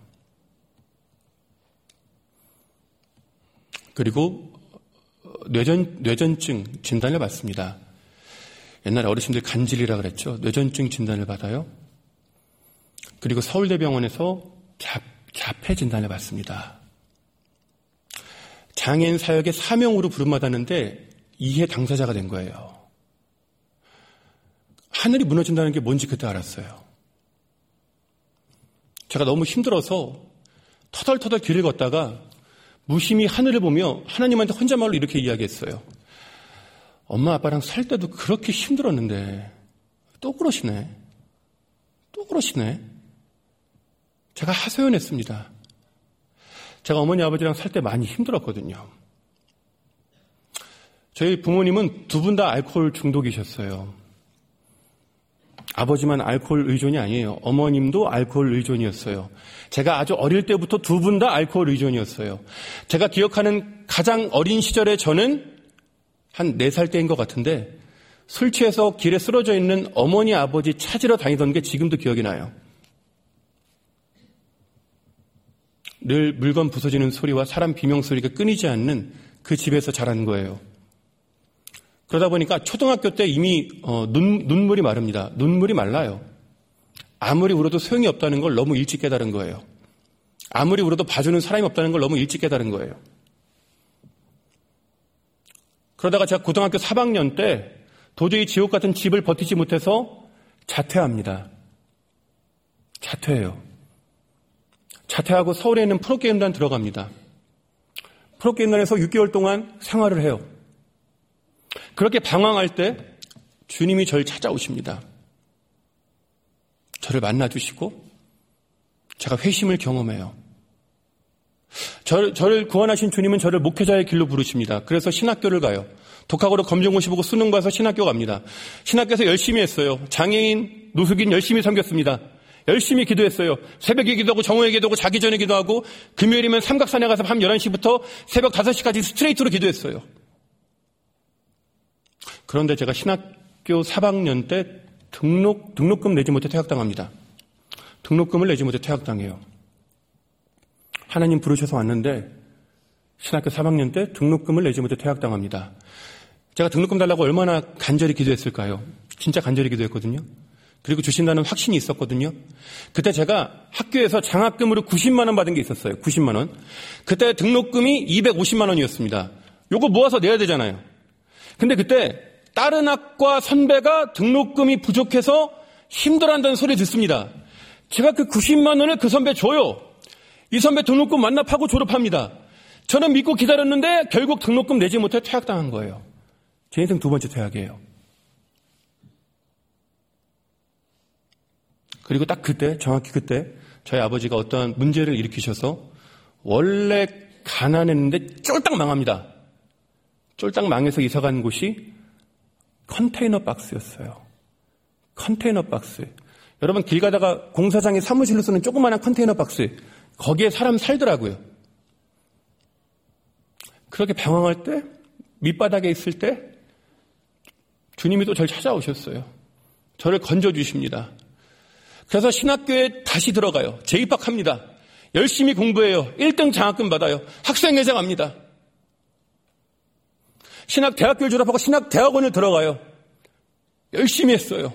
그리고 뇌전, 뇌전증 진단을 받습니다. 옛날에 어르신들 간질이라 그랬죠. 뇌전증 진단을 받아요. 그리고 서울대병원에서 자, 자폐 진단을 받습니다. 장애인 사역의 사명으로 부름받았는데 이해 당사자가 된 거예요. 하늘이 무너진다는 게 뭔지 그때 알았어요. 제가 너무 힘들어서 터덜터덜 길을 걷다가 무심히 하늘을 보며 하나님한테 혼잣말로 이렇게 이야기했어요. 엄마 아빠랑 살 때도 그렇게 힘들었는데 또 그러시네. 또 그러시네. 제가 하소연했습니다. 제가 어머니 아버지랑 살 때 많이 힘들었거든요. 저희 부모님은 두 분 다 알코올 중독이셨어요. 아버지만 알코올 의존이 아니에요. 어머님도 알코올 의존이었어요. 제가 아주 어릴 때부터 두 분 다 알코올 의존이었어요. 제가 기억하는 가장 어린 시절에 저는 한 네 살 때인 것 같은데 술 취해서 길에 쓰러져 있는 어머니 아버지 찾으러 다니던 게 지금도 기억이 나요. 늘 물건 부서지는 소리와 사람 비명소리가 끊이지 않는 그 집에서 자란 거예요. 그러다 보니까 초등학교 때 이미 어, 눈, 눈물이 마릅니다. 눈물이 말라요. 아무리 울어도 소용이 없다는 걸 너무 일찍 깨달은 거예요. 아무리 울어도 봐주는 사람이 없다는 걸 너무 일찍 깨달은 거예요. 그러다가 제가 고등학교 삼 학년 때 도저히 지옥 같은 집을 버티지 못해서 자퇴합니다. 자퇴해요. 자퇴하고 서울에 있는 프로게임단 들어갑니다. 프로게임단에서 육 개월 동안 생활을 해요. 그렇게 방황할 때 주님이 저를 찾아오십니다. 저를 만나주시고 제가 회심을 경험해요. 저를, 저를 구원하신 주님은 저를 목회자의 길로 부르십니다. 그래서 신학교를 가요. 독학으로 검정고시 보고 수능 봐서 신학교 갑니다. 신학교에서 열심히 했어요. 장애인, 노숙인 열심히 섬겼습니다. 열심히 기도했어요. 새벽에 기도하고 정오에 기도하고 자기 전에 기도하고 금요일이면 삼각산에 가서 밤 열한 시부터 새벽 다섯 시까지 스트레이트로 기도했어요. 그런데 제가 신학교 삼 학년 때 등록, 등록금 내지 못해 퇴학당합니다. 등록금을 내지 못해 퇴학당해요. 하나님 부르셔서 왔는데 신학교 삼 학년 때 등록금을 내지 못해 퇴학당합니다. 제가 등록금 달라고 얼마나 간절히 기도했을까요? 진짜 간절히 기도했거든요. 그리고 주신다는 확신이 있었거든요. 그때 제가 학교에서 장학금으로 구십만 원 받은 게 있었어요. 구십만 원. 그때 등록금이 이백오십만 원이었습니다. 요거 모아서 내야 되잖아요. 근데 그때 다른 학과 선배가 등록금이 부족해서 힘들어한다는 소리 듣습니다. 제가 그 구십만 원을 그 선배 줘요. 이 선배 등록금 완납하고 졸업합니다. 저는 믿고 기다렸는데 결국 등록금 내지 못해 퇴학당한 거예요. 제 인생 두 번째 퇴학이에요. 그리고 딱 그때, 정확히 그때 저희 아버지가 어떠한 문제를 일으키셔서 원래 가난했는데 쫄딱 망합니다. 쫄딱 망해서 이사간 곳이 컨테이너 박스였어요. 컨테이너 박스. 여러분 길 가다가 공사장에 사무실로 쓰는 조그마한 컨테이너 박스. 거기에 사람 살더라고요. 그렇게 방황할 때, 밑바닥에 있을 때 주님이 또 저를 찾아오셨어요. 저를 건져주십니다. 그래서 신학교에 다시 들어가요. 재입학합니다. 열심히 공부해요. 일 등 장학금 받아요. 학생회장 합니다. 신학 대학교를 졸업하고 신학 대학원을 들어가요. 열심히 했어요.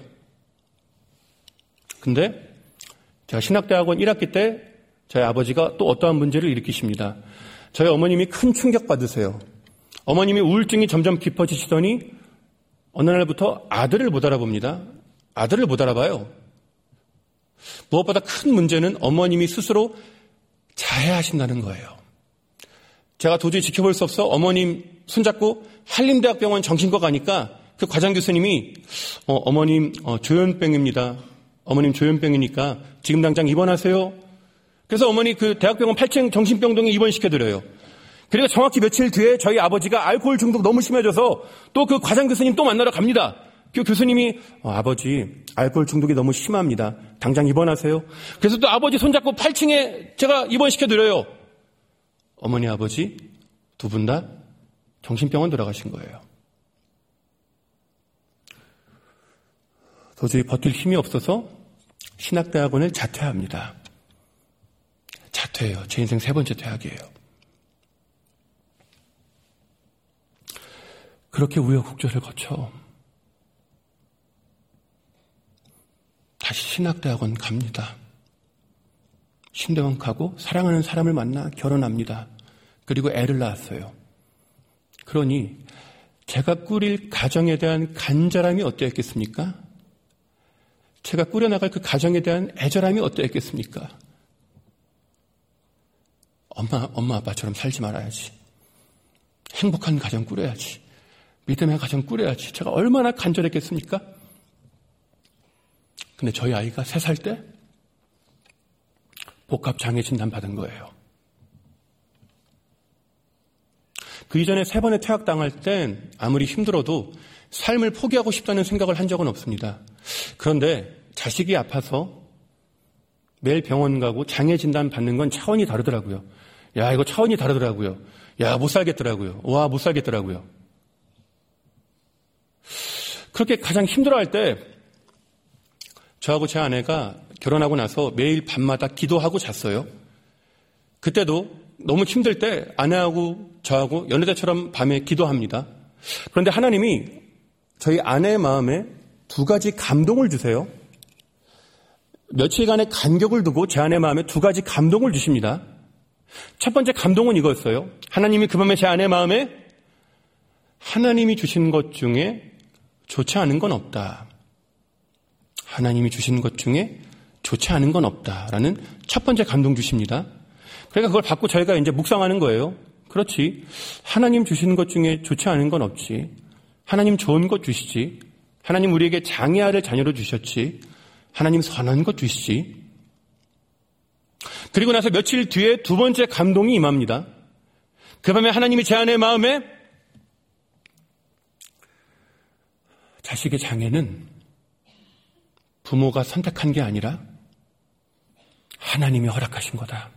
근데 제가 신학대학원 일 학기 때 저희 아버지가 또 어떠한 문제를 일으키십니다. 저희 어머님이 큰 충격 받으세요. 어머님이 우울증이 점점 깊어지시더니 어느 날부터 아들을 못 알아봅니다. 아들을 못 알아봐요. 무엇보다 큰 문제는 어머님이 스스로 자해하신다는 거예요. 제가 도저히 지켜볼 수 없어 어머님 손잡고 한림대학병원 정신과 가니까 그 과장 교수님이 어, 어머님 어, 조현병입니다. 어머님 조현병이니까 지금 당장 입원하세요. 그래서 어머니 그 대학병원 팔 층 정신병동에 입원시켜드려요. 그리고 정확히 며칠 뒤에 저희 아버지가 알코올 중독 너무 심해져서 또 그 과장 교수님 또 만나러 갑니다. 그 교수님이 어, 아버지 알코올 중독이 너무 심합니다. 당장 입원하세요. 그래서 또 아버지 손잡고 팔 층에 제가 입원시켜드려요. 어머니 아버지 두 분 다 정신병원 들어가신 거예요. 도저히 버틸 힘이 없어서 신학대학원을 자퇴합니다. 자퇴해요. 제 인생 세 번째 퇴학이에요. 그렇게 우여곡절을 거쳐 다시 신학대학원 갑니다. 신대원 가고 사랑하는 사람을 만나 결혼합니다. 그리고 애를 낳았어요. 그러니 제가 꾸릴 가정에 대한 간절함이 어떠했겠습니까? 제가 꾸려나갈 그 가정에 대한 애절함이 어떠했겠습니까? 엄마, 엄마 아빠처럼 살지 말아야지. 행복한 가정 꾸려야지. 믿음의 가정 꾸려야지. 제가 얼마나 간절했겠습니까? 근데 저희 아이가 세 살 때 복합장애 진단 받은 거예요. 그 이전에 세 번의 퇴학당할 땐 아무리 힘들어도 삶을 포기하고 싶다는 생각을 한 적은 없습니다. 그런데 자식이 아파서 매일 병원 가고 장애 진단 받는 건 차원이 다르더라고요. 야, 이거 차원이 다르더라고요. 야, 못 살겠더라고요. 와, 못 살겠더라고요. 그렇게 가장 힘들어할 때 저하고 제 아내가 결혼하고 나서 매일 밤마다 기도하고 잤어요. 그때도 너무 힘들 때 아내하고 저하고 여느 때처럼 밤에 기도합니다. 그런데 하나님이 저희 아내의 마음에 두 가지 감동을 주세요. 며칠간의 간격을 두고 제 아내의 마음에 두 가지 감동을 주십니다. 첫 번째 감동은 이거였어요. 하나님이 그 밤에 제 아내의 마음에 하나님이 주신 것 중에 좋지 않은 건 없다. 하나님이 주신 것 중에 좋지 않은 건 없다라는 첫 번째 감동 주십니다. 그러니까 그걸 받고 저희가 이제 묵상하는 거예요. 그렇지. 하나님 주시는 것 중에 좋지 않은 건 없지. 하나님 좋은 것 주시지. 하나님 우리에게 장애아를 자녀로 주셨지. 하나님 선한 것 주시지. 그리고 나서 며칠 뒤에 두 번째 감동이 임합니다. 그 밤에 하나님이 제 아내의 마음에 자식의 장애는 부모가 선택한 게 아니라 하나님이 허락하신 거다.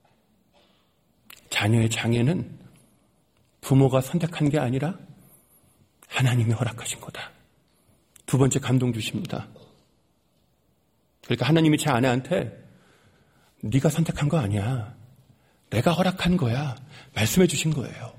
자녀의 장애는 부모가 선택한 게 아니라 하나님이 허락하신 거다. 두 번째 감동 주십니다. 그러니까 하나님이 제 아내한테 네가 선택한 거 아니야. 내가 허락한 거야. 말씀해 주신 거예요.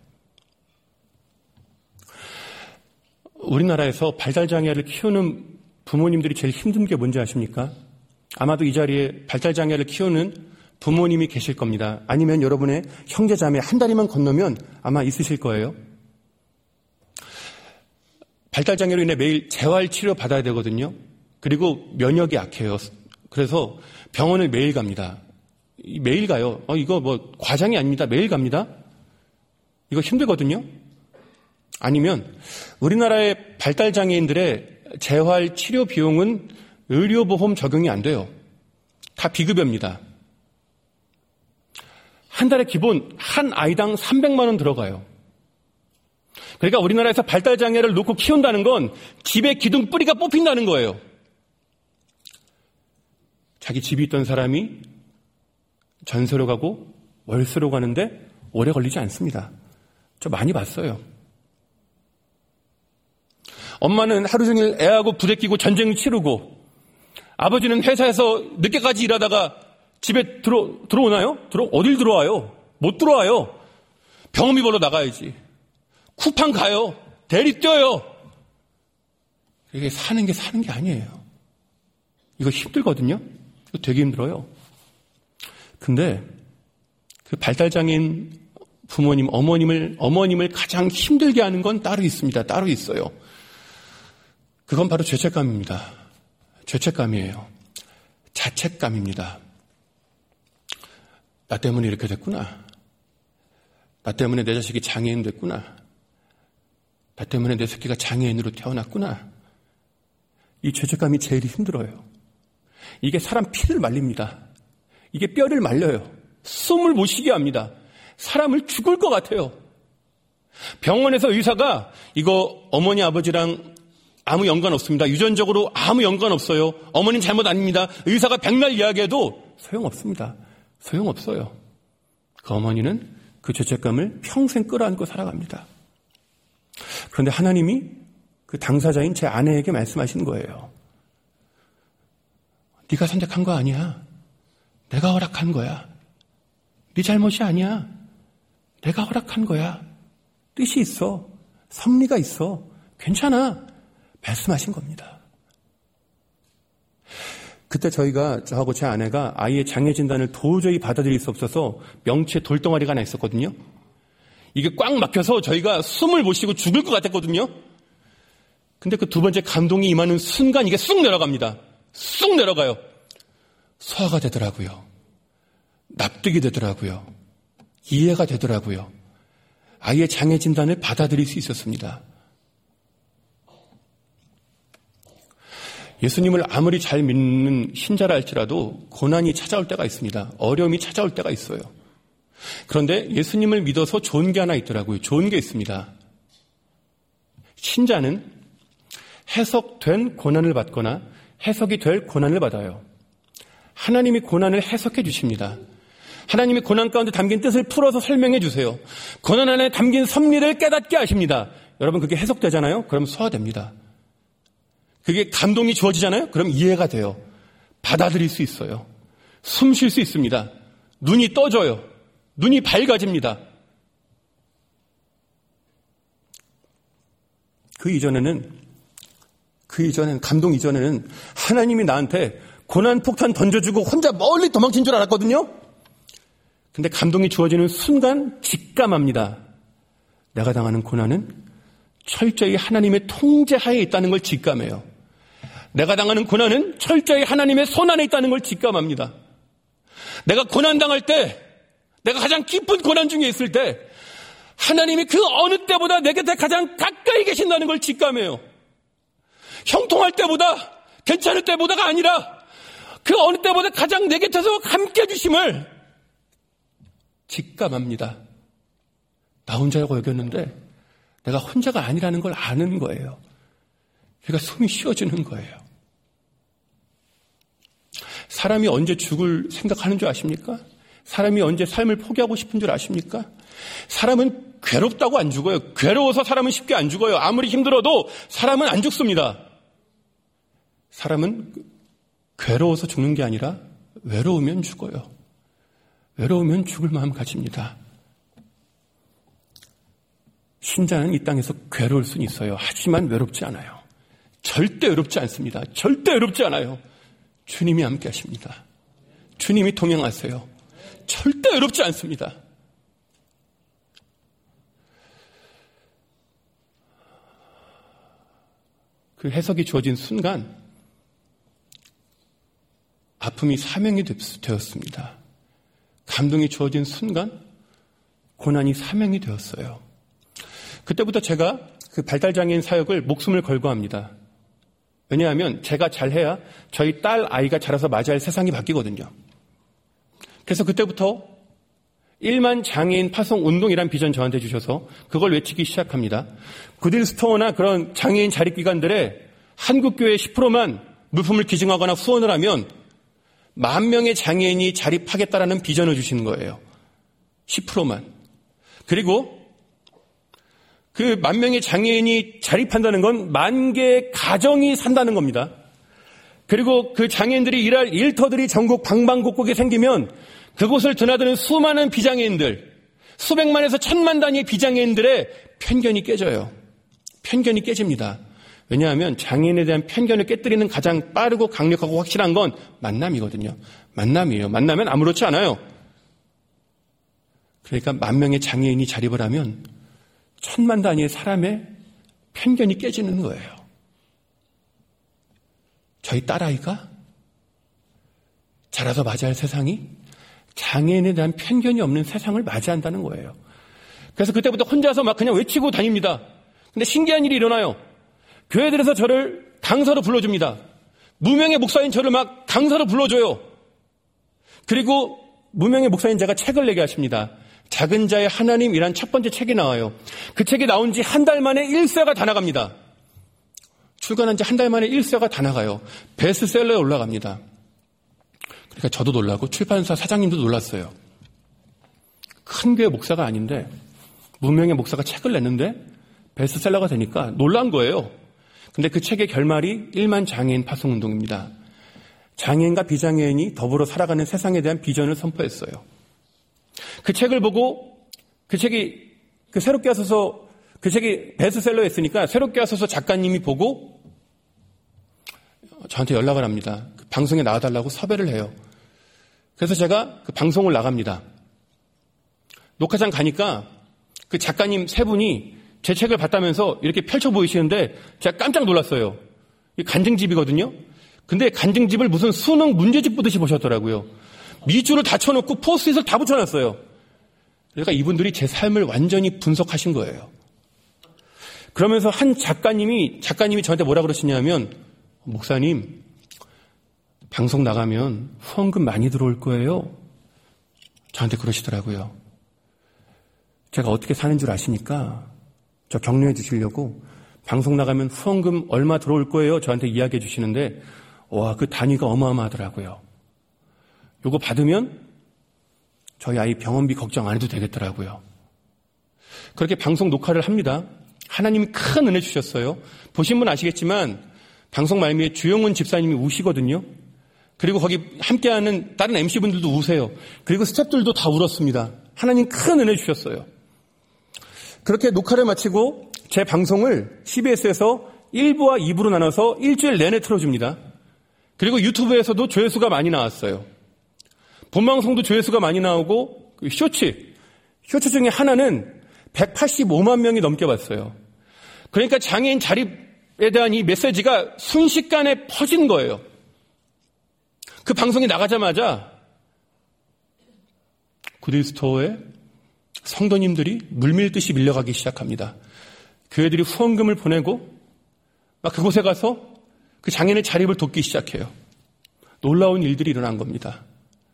우리나라에서 발달장애를 키우는 부모님들이 제일 힘든 게 뭔지 아십니까? 아마도 이 자리에 발달장애를 키우는 부모님이 계실 겁니다. 아니면 여러분의 형제자매 한 다리만 건너면 아마 있으실 거예요. 발달장애로 인해 매일 재활치료 받아야 되거든요. 그리고 면역이 약해요. 그래서 병원을 매일 갑니다. 매일 가요. 어, 이거 뭐 과장이 아닙니다. 매일 갑니다. 이거 힘들거든요. 아니면 우리나라의 발달장애인들의 재활치료 비용은 의료보험 적용이 안 돼요. 다 비급여입니다. 한 달에 기본 한 아이당 삼백만 원 들어가요. 그러니까 우리나라에서 발달장애를 놓고 키운다는 건 집에 기둥 뿌리가 뽑힌다는 거예요. 자기 집이 있던 사람이 전세로 가고 월세로 가는데 오래 걸리지 않습니다. 저 많이 봤어요. 엄마는 하루 종일 애하고 부대끼고 전쟁 치르고 아버지는 회사에서 늦게까지 일하다가 집에 들어, 들어오나요? 들어, 어딜 들어와요? 못 들어와요. 병원비 벌러 나가야지. 쿠팡 가요. 대리 뛰어요. 이게 사는 게 사는 게 아니에요. 이거 힘들거든요. 이거 되게 힘들어요. 근데 그 발달장애인 부모님, 어머님을, 어머님을 가장 힘들게 하는 건 따로 있습니다. 따로 있어요. 그건 바로 죄책감입니다. 죄책감이에요. 자책감입니다. 나 때문에 이렇게 됐구나. 나 때문에 내 자식이 장애인 됐구나. 나 때문에 내 새끼가 장애인으로 태어났구나. 이 죄책감이 제일 힘들어요. 이게 사람 피를 말립니다. 이게 뼈를 말려요. 숨을 못 쉬게 합니다. 사람을 죽을 것 같아요. 병원에서 의사가 이거 어머니 아버지랑 아무 연관 없습니다. 유전적으로 아무 연관 없어요. 어머니는 잘못 아닙니다. 의사가 백날 이야기해도 소용없습니다. 소용없어요. 그 어머니는 그 죄책감을 평생 끌어안고 살아갑니다. 그런데 하나님이 그 당사자인 제 아내에게 말씀하신 거예요. 네가 선택한 거 아니야. 내가 허락한 거야. 네 잘못이 아니야. 내가 허락한 거야. 뜻이 있어. 섭리가 있어. 괜찮아. 말씀하신 겁니다. 그때 저희가, 저하고 제 아내가 아이의 장애 진단을 도저히 받아들일 수 없어서 명치에 돌덩어리가 하나 있었거든요. 이게 꽉 막혀서 저희가 숨을 못 쉬고 죽을 것 같았거든요. 근데 그 두 번째 감동이 임하는 순간 이게 쑥 내려갑니다. 쑥 내려가요. 소화가 되더라고요. 납득이 되더라고요. 이해가 되더라고요. 아이의 장애 진단을 받아들일 수 있었습니다. 예수님을 아무리 잘 믿는 신자라 할지라도 고난이 찾아올 때가 있습니다. 어려움이 찾아올 때가 있어요. 그런데 예수님을 믿어서 좋은 게 하나 있더라고요. 좋은 게 있습니다. 신자는 해석된 고난을 받거나 해석이 될 고난을 받아요. 하나님이 고난을 해석해 주십니다. 하나님이 고난 가운데 담긴 뜻을 풀어서 설명해 주세요. 고난 안에 담긴 섭리를 깨닫게 하십니다. 여러분 그게 해석되잖아요? 그럼 소화됩니다. 그게 감동이 주어지잖아요? 그럼 이해가 돼요. 받아들일 수 있어요. 숨 쉴 수 있습니다. 눈이 떠져요. 눈이 밝아집니다. 그 이전에는, 그 이전에는, 감동 이전에는 하나님이 나한테 고난 폭탄 던져주고 혼자 멀리 도망친 줄 알았거든요? 근데 감동이 주어지는 순간 직감합니다. 내가 당하는 고난은 철저히 하나님의 통제하에 있다는 걸 직감해요. 내가 당하는 고난은 철저히 하나님의 손 안에 있다는 걸 직감합니다. 내가 고난당할 때, 내가 가장 깊은 고난 중에 있을 때 하나님이 그 어느 때보다 내 곁에 가장 가까이 계신다는 걸 직감해요. 형통할 때보다, 괜찮을 때보다가 아니라 그 어느 때보다 가장 내 곁에서 함께 해주심을 직감합니다. 나 혼자라고 여겼는데 내가 혼자가 아니라는 걸 아는 거예요. 그러니까 숨이 쉬어지는 거예요. 사람이 언제 죽을 생각하는 줄 아십니까? 사람이 언제 삶을 포기하고 싶은 줄 아십니까? 사람은 괴롭다고 안 죽어요. 괴로워서 사람은 쉽게 안 죽어요. 아무리 힘들어도 사람은 안 죽습니다. 사람은 괴로워서 죽는 게 아니라 외로우면 죽어요. 외로우면 죽을 마음 가집니다. 신자는 이 땅에서 괴로울 수는 있어요. 하지만 외롭지 않아요. 절대 외롭지 않습니다. 절대 외롭지 않아요. 주님이 함께 하십니다. 주님이 동행하세요. 절대 외롭지 않습니다. 그 해석이 주어진 순간 아픔이 사명이 되었습니다. 감동이 주어진 순간 고난이 사명이 되었어요. 그때부터 제가 그 발달장애인 사역을 목숨을 걸고 합니다. 왜냐하면 제가 잘해야 저희 딸 아이가 자라서 맞이할 세상이 바뀌거든요. 그래서 그때부터 일만 장애인 파송 운동이란 비전 저한테 주셔서 그걸 외치기 시작합니다. 굿윌 스토어나 그런 장애인 자립기관들에 한국교회 십 퍼센트만 물품을 기증하거나 후원을 하면 만 명의 장애인이 자립하겠다라는 비전을 주시는 거예요. 십 퍼센트만. 그리고 그 만 명의 장애인이 자립한다는 건 만 개의 가정이 산다는 겁니다. 그리고 그 장애인들이 일할 일터들이 전국 방방곡곡에 생기면 그곳을 드나드는 수많은 비장애인들, 수백만에서 천만 단위의 비장애인들의 편견이 깨져요. 편견이 깨집니다. 왜냐하면 장애인에 대한 편견을 깨뜨리는 가장 빠르고 강력하고 확실한 건 만남이거든요. 만남이에요. 만나면 아무렇지 않아요. 그러니까 만 명의 장애인이 자립을 하면 천만 단위의 사람의 편견이 깨지는 거예요. 저희 딸아이가 자라서 맞이할 세상이 장애인에 대한 편견이 없는 세상을 맞이한다는 거예요. 그래서 그때부터 혼자서 막 그냥 외치고 다닙니다. 근데 신기한 일이 일어나요. 교회들에서 저를 강사로 불러줍니다. 무명의 목사인 저를 막 강사로 불러줘요. 그리고 무명의 목사인 제가 책을 내게 하십니다. 작은 자의 하나님이란 첫 번째 책이 나와요. 그 책이 나온 지 한 달 만에 일 쇄가 다 나갑니다. 출간한 지 한 달 만에 일 쇄가 다 나가요. 베스트셀러에 올라갑니다. 그러니까 저도 놀라고 출판사 사장님도 놀랐어요. 큰 교회 목사가 아닌데 무명의 목사가 책을 냈는데 베스트셀러가 되니까 놀란 거예요. 근데 그 책의 결말이 일만 장애인 파송운동입니다. 장애인과 비장애인이 더불어 살아가는 세상에 대한 비전을 선포했어요. 그 책을 보고 그 책이 그 새롭게 하소서 그 책이 베스트셀러였으니까 새롭게 하소서 작가님이 보고 저한테 연락을 합니다. 그 방송에 나와달라고 섭외를 해요. 그래서 제가 그 방송을 나갑니다. 녹화장 가니까 그 작가님 세 분이 제 책을 봤다면서 이렇게 펼쳐 보이시는데 제가 깜짝 놀랐어요. 이 간증집이거든요. 근데 간증집을 무슨 수능 문제집 보듯이 보셨더라고요. 밑줄을 다 쳐놓고 포스트잇을 다 붙여놨어요. 그러니까 이분들이 제 삶을 완전히 분석하신 거예요. 그러면서 한 작가님이 작가님이 저한테 뭐라 그러시냐면, 목사님, 방송 나가면 후원금 많이 들어올 거예요. 저한테 그러시더라고요. 제가 어떻게 사는 줄 아시니까 저 격려해 주시려고 방송 나가면 후원금 얼마 들어올 거예요. 저한테 이야기해 주시는데, 와, 그 단위가 어마어마하더라고요. 요거 받으면 저희 아이 병원비 걱정 안 해도 되겠더라고요. 그렇게 방송 녹화를 합니다. 하나님이 큰 은혜 주셨어요. 보신 분 아시겠지만 방송 말미에 주영훈 집사님이 우시거든요. 그리고 거기 함께하는 다른 엠씨분들도 우세요. 그리고 스태프들도 다 울었습니다. 하나님 큰 은혜 주셨어요. 그렇게 녹화를 마치고 제 방송을 씨비에스에서 일 부와 이 부로 나눠서 일주일 내내 틀어줍니다. 그리고 유튜브에서도 조회수가 많이 나왔어요. 본방송도 조회수가 많이 나오고 쇼츠, 쇼츠 중에 하나는 백팔십오만 명이 넘게 봤어요. 그러니까 장애인 자립에 대한 이 메시지가 순식간에 퍼진 거예요. 그 방송이 나가자마자 구딜스토어에 성도님들이 물밀듯이 밀려가기 시작합니다. 교회들이 후원금을 보내고 막 그곳에 가서 그 장애인의 자립을 돕기 시작해요. 놀라운 일들이 일어난 겁니다.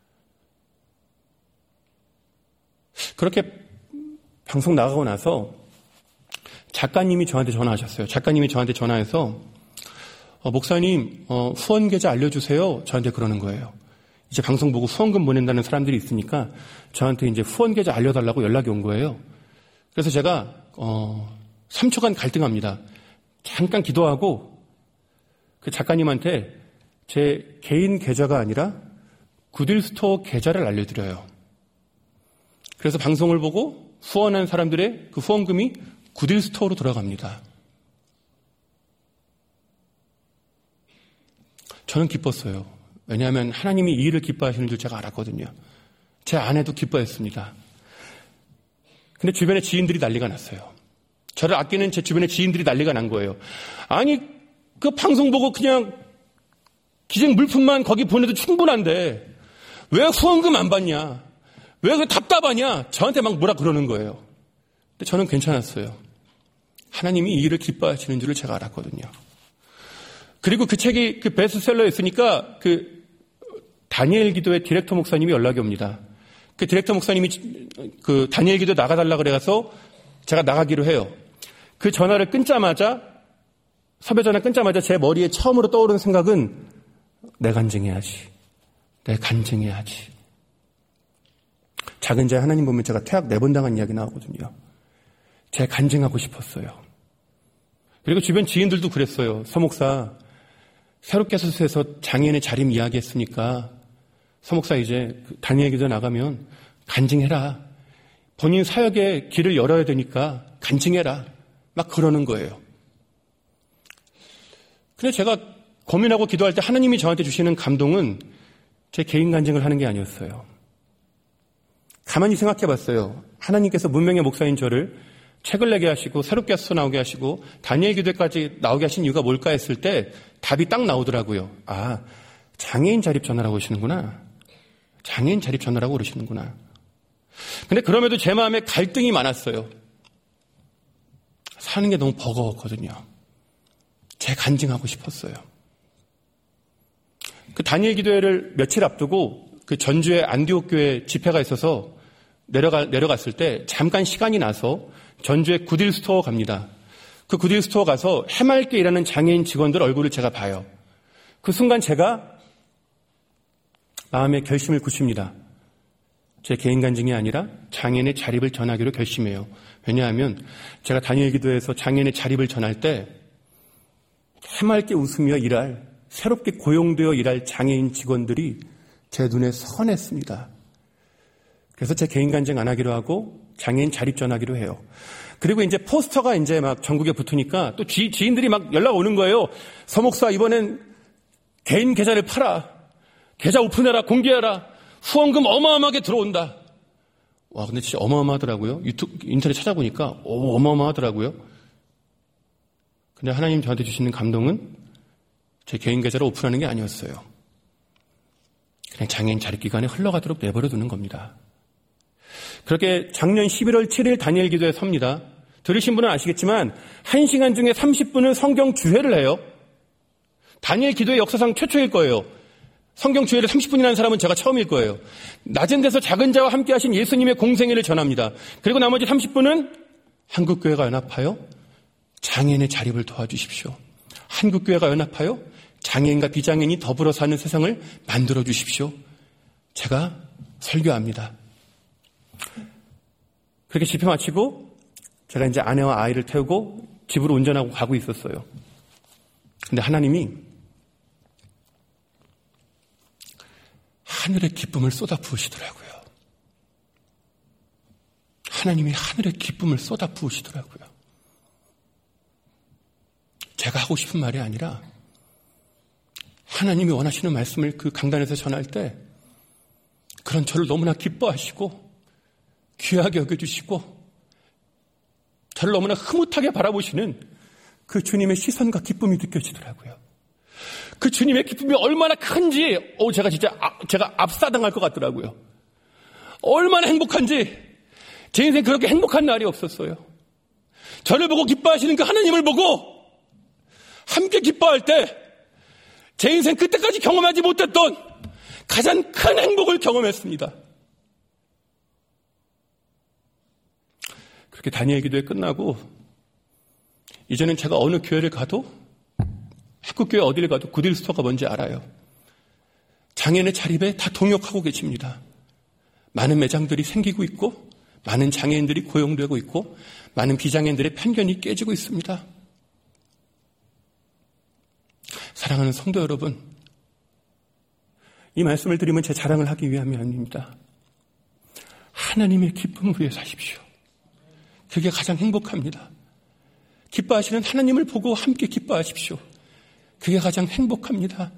그렇게 방송 나가고 나서 작가님이 저한테 전화하셨어요. 작가님이 저한테 전화해서 어, 목사님 어, 후원 계좌 알려주세요. 저한테 그러는 거예요. 이제 방송 보고 후원금 보낸다는 사람들이 있으니까 저한테 이제 후원 계좌 알려달라고 연락이 온 거예요. 그래서 제가 어, 삼 초간 갈등합니다. 잠깐 기도하고 그 작가님한테 제 개인 계좌가 아니라 구딜스토어 계좌를 알려드려요. 그래서 방송을 보고 후원한 사람들의 그 후원금이 구딜스토어로 들어갑니다. 저는 기뻤어요. 왜냐하면 하나님이 이 일을 기뻐하시는 줄 제가 알았거든요. 제 아내도 기뻐했습니다. 근데 주변에 지인들이 난리가 났어요. 저를 아끼는 제 주변의 지인들이 난리가 난 거예요. 아니 그 방송 보고 그냥 기증 물품만 거기 보내도 충분한데 왜 후원금 안 받냐? 왜 그 답답하냐? 저한테 막 뭐라 그러는 거예요. 근데 저는 괜찮았어요. 하나님이 이 일을 기뻐하시는 줄을 제가 알았거든요. 그리고 그 책이 그 베스트셀러였으니까 그 다니엘 기도의 디렉터 목사님이 연락이 옵니다. 그 디렉터 목사님이 그 다니엘 기도 나가달라 그래서 제가 나가기로 해요. 그 전화를 끊자마자 섭외 전화 끊자마자 제 머리에 처음으로 떠오르는 생각은 내 간증해야지. 내 간증해야지. 작은 자 하나님 보면 제가 퇴학 네 번 당한 이야기 나오거든요. 제 간증하고 싶었어요. 그리고 주변 지인들도 그랬어요. 서목사 새롭게 수수해서 장애인의 자립 이야기했으니까 서목사 이제 다니엘 기도 나가면 간증해라. 본인 사역의 길을 열어야 되니까 간증해라. 막 그러는 거예요. 근데 제가 고민하고 기도할 때 하나님이 저한테 주시는 감동은 제 개인 간증을 하는 게 아니었어요. 가만히 생각해 봤어요. 하나님께서 문명의 목사인 저를 책을 내게 하시고 새롭게 서 나오게 하시고 다니엘 기도까지 나오게 하신 이유가 뭘까 했을 때 답이 딱 나오더라고요. 아, 장애인 자립 전화라고 그러시는구나. 장애인 자립 전화라고 그러시는구나. 근데 그럼에도 제 마음에 갈등이 많았어요. 사는 게 너무 버거웠거든요. 제 간증하고 싶었어요. 그 다니엘 기도회를 며칠 앞두고 그 전주에 안디옥 교회 집회가 있어서 내려가, 내려갔을 때 잠깐 시간이 나서 전주에 구딜스토어 갑니다. 그 구딜스토어 가서 해맑게 일하는 장애인 직원들 얼굴을 제가 봐요. 그 순간 제가 마음의 결심을 굳힙니다. 제 개인 간증이 아니라 장애인의 자립을 전하기로 결심해요. 왜냐하면 제가 다니엘 기도에서 장애인의 자립을 전할 때 해맑게 웃으며 일할, 새롭게 고용되어 일할 장애인 직원들이 제 눈에 선했습니다. 그래서 제 개인 간증 안 하기로 하고 장애인 자립 전하기로 해요. 그리고 이제 포스터가 이제 막 전국에 붙으니까 또 지, 지인들이 막 연락 오는 거예요. 서목사 이번엔 개인 계좌를 팔아. 계좌 오픈해라. 공개해라. 후원금 어마어마하게 들어온다. 와, 근데 진짜 어마어마하더라고요. 유튜브, 인터넷 찾아보니까, 오, 어마어마하더라고요. 근데 하나님 저한테 주시는 감동은 제 개인 계좌를 오픈하는 게 아니었어요. 그냥 장애인 자립기간에 흘러가도록 내버려 두는 겁니다. 그렇게 작년 십일월 칠일 다니엘 기도에 섭니다. 들으신 분은 아시겠지만 한 시간 중에 삼십 분을 성경 주회를 해요. 다니엘 기도의 역사상 최초일 거예요. 성경 주회를 삼십 분이나 하는 사람은 제가 처음일 거예요. 낮은 데서 작은 자와 함께 하신 예수님의 공생애를 전합니다. 그리고 나머지 삼십 분은 한국교회가 연합하여 장애인의 자립을 도와주십시오. 한국교회가 연합하여 장애인과 비장애인이 더불어 사는 세상을 만들어 주십시오. 제가 설교합니다. 그렇게 집회 마치고 제가 이제 아내와 아이를 태우고 집으로 운전하고 가고 있었어요. 근데 하나님이 하늘의 기쁨을 쏟아 부으시더라고요. 하나님이 하늘의 기쁨을 쏟아 부으시더라고요. 제가 하고 싶은 말이 아니라 하나님이 원하시는 말씀을 그 강단에서 전할 때 그런 저를 너무나 기뻐하시고 귀하게 여겨주시고 저를 너무나 흐뭇하게 바라보시는 그 주님의 시선과 기쁨이 느껴지더라고요. 그 주님의 기쁨이 얼마나 큰지 오, 제가 진짜 아, 제가 압사당할 것 같더라고요. 얼마나 행복한지 제 인생 그렇게 행복한 날이 없었어요. 저를 보고 기뻐하시는 그 하나님을 보고 함께 기뻐할 때 제 인생 그때까지 경험하지 못했던 가장 큰 행복을 경험했습니다. 그렇게 다니엘 기도회 끝나고 이제는 제가 어느 교회를 가도 한국교회 어디를 가도 굿윌스토어가 뭔지 알아요. 장애인의 자립에 다 동역하고 계십니다. 많은 매장들이 생기고 있고 많은 장애인들이 고용되고 있고 많은 비장애인들의 편견이 깨지고 있습니다. 사랑하는 성도 여러분, 이 말씀을 드리면 제 자랑을 하기 위함이 아닙니다. 하나님의 기쁨을 위해 사십시오. 그게 가장 행복합니다. 기뻐하시는 하나님을 보고 함께 기뻐하십시오. 그게 가장 행복합니다.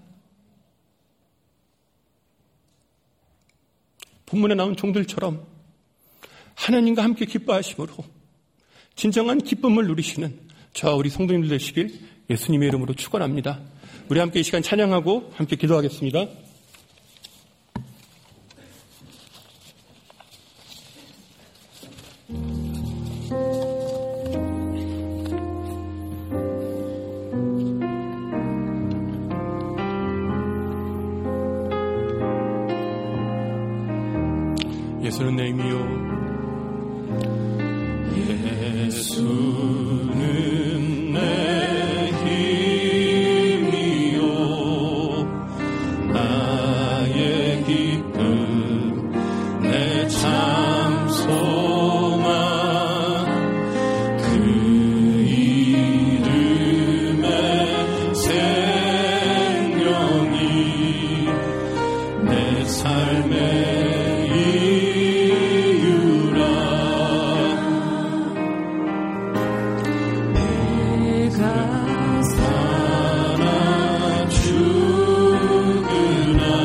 본문에 나온 종들처럼 하나님과 함께 기뻐하심으로 진정한 기쁨을 누리시는 저와 우리 성도님들 되시길 예수님의 이름으로 축원합니다. 우리 함께 이 시간 찬양하고 함께 기도하겠습니다. 예수는 내 힘이요 예수는 내 힘이요 나의 기쁨 내 참 소망 그 이름의 생명이 내 삶의 살아 죽으나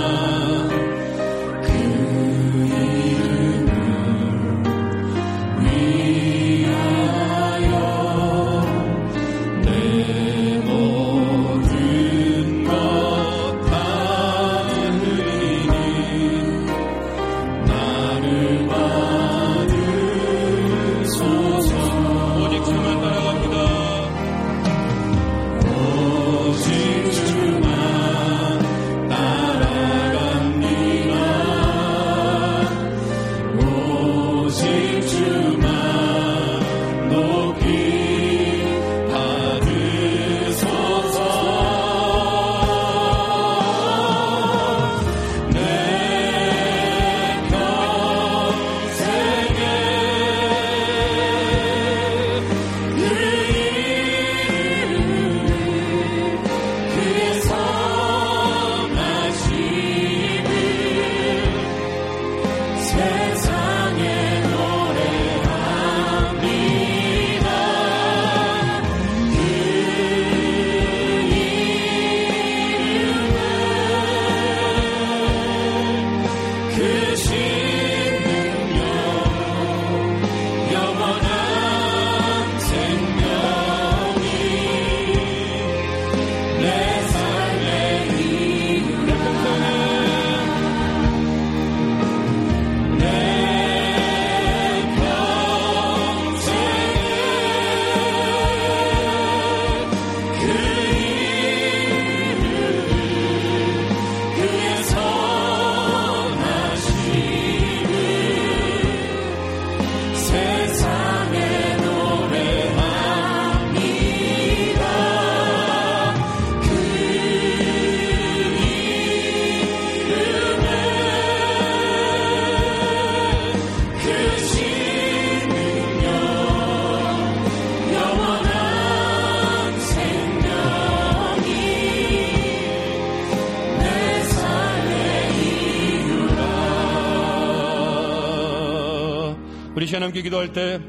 우리 시간 함께 기도할 때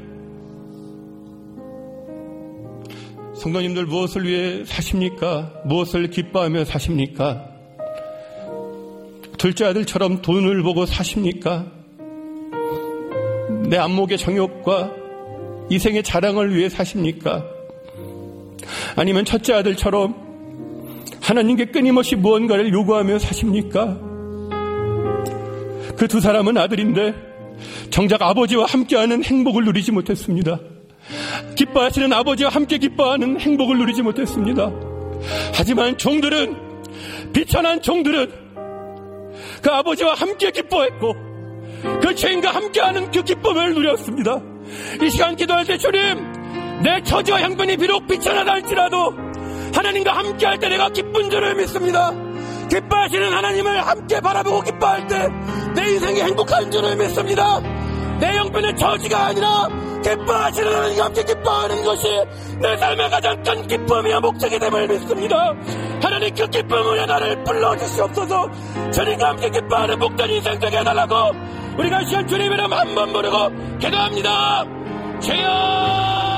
성도님들 무엇을 위해 사십니까? 무엇을 기뻐하며 사십니까? 둘째 아들처럼 돈을 보고 사십니까? 내 안목의 정욕과 이생의 자랑을 위해 사십니까? 아니면 첫째 아들처럼 하나님께 끊임없이 무언가를 요구하며 사십니까? 그 두 사람은 아들인데 정작 아버지와 함께하는 행복을 누리지 못했습니다. 기뻐하시는 아버지와 함께 기뻐하는 행복을 누리지 못했습니다. 하지만 종들은, 비천한 종들은 그 아버지와 함께 기뻐했고 그 죄인과 함께하는 그 기쁨을 누렸습니다. 이 시간 기도할 때 주님, 내 처지와 형편이 비록 비천하다 할지라도 하나님과 함께할 때 내가 기쁜 줄을 믿습니다. 기뻐하시는 하나님을 함께 바라보고 기뻐할 때 내 인생이 행복한 줄을 믿습니다. 내 형편의 처지가 아니라 기뻐하시는 하나님과 함께 기뻐하는 것이 내 삶의 가장 큰 기쁨이야 목적이 됨을 믿습니다. 하나님 그 기쁨으로 나를 불러주시옵소서. 주님과 함께 기뻐하는 복된 인생 되게 해달라고 우리가 시간 주님 이름 한 번 부르고 기도합니다. 주여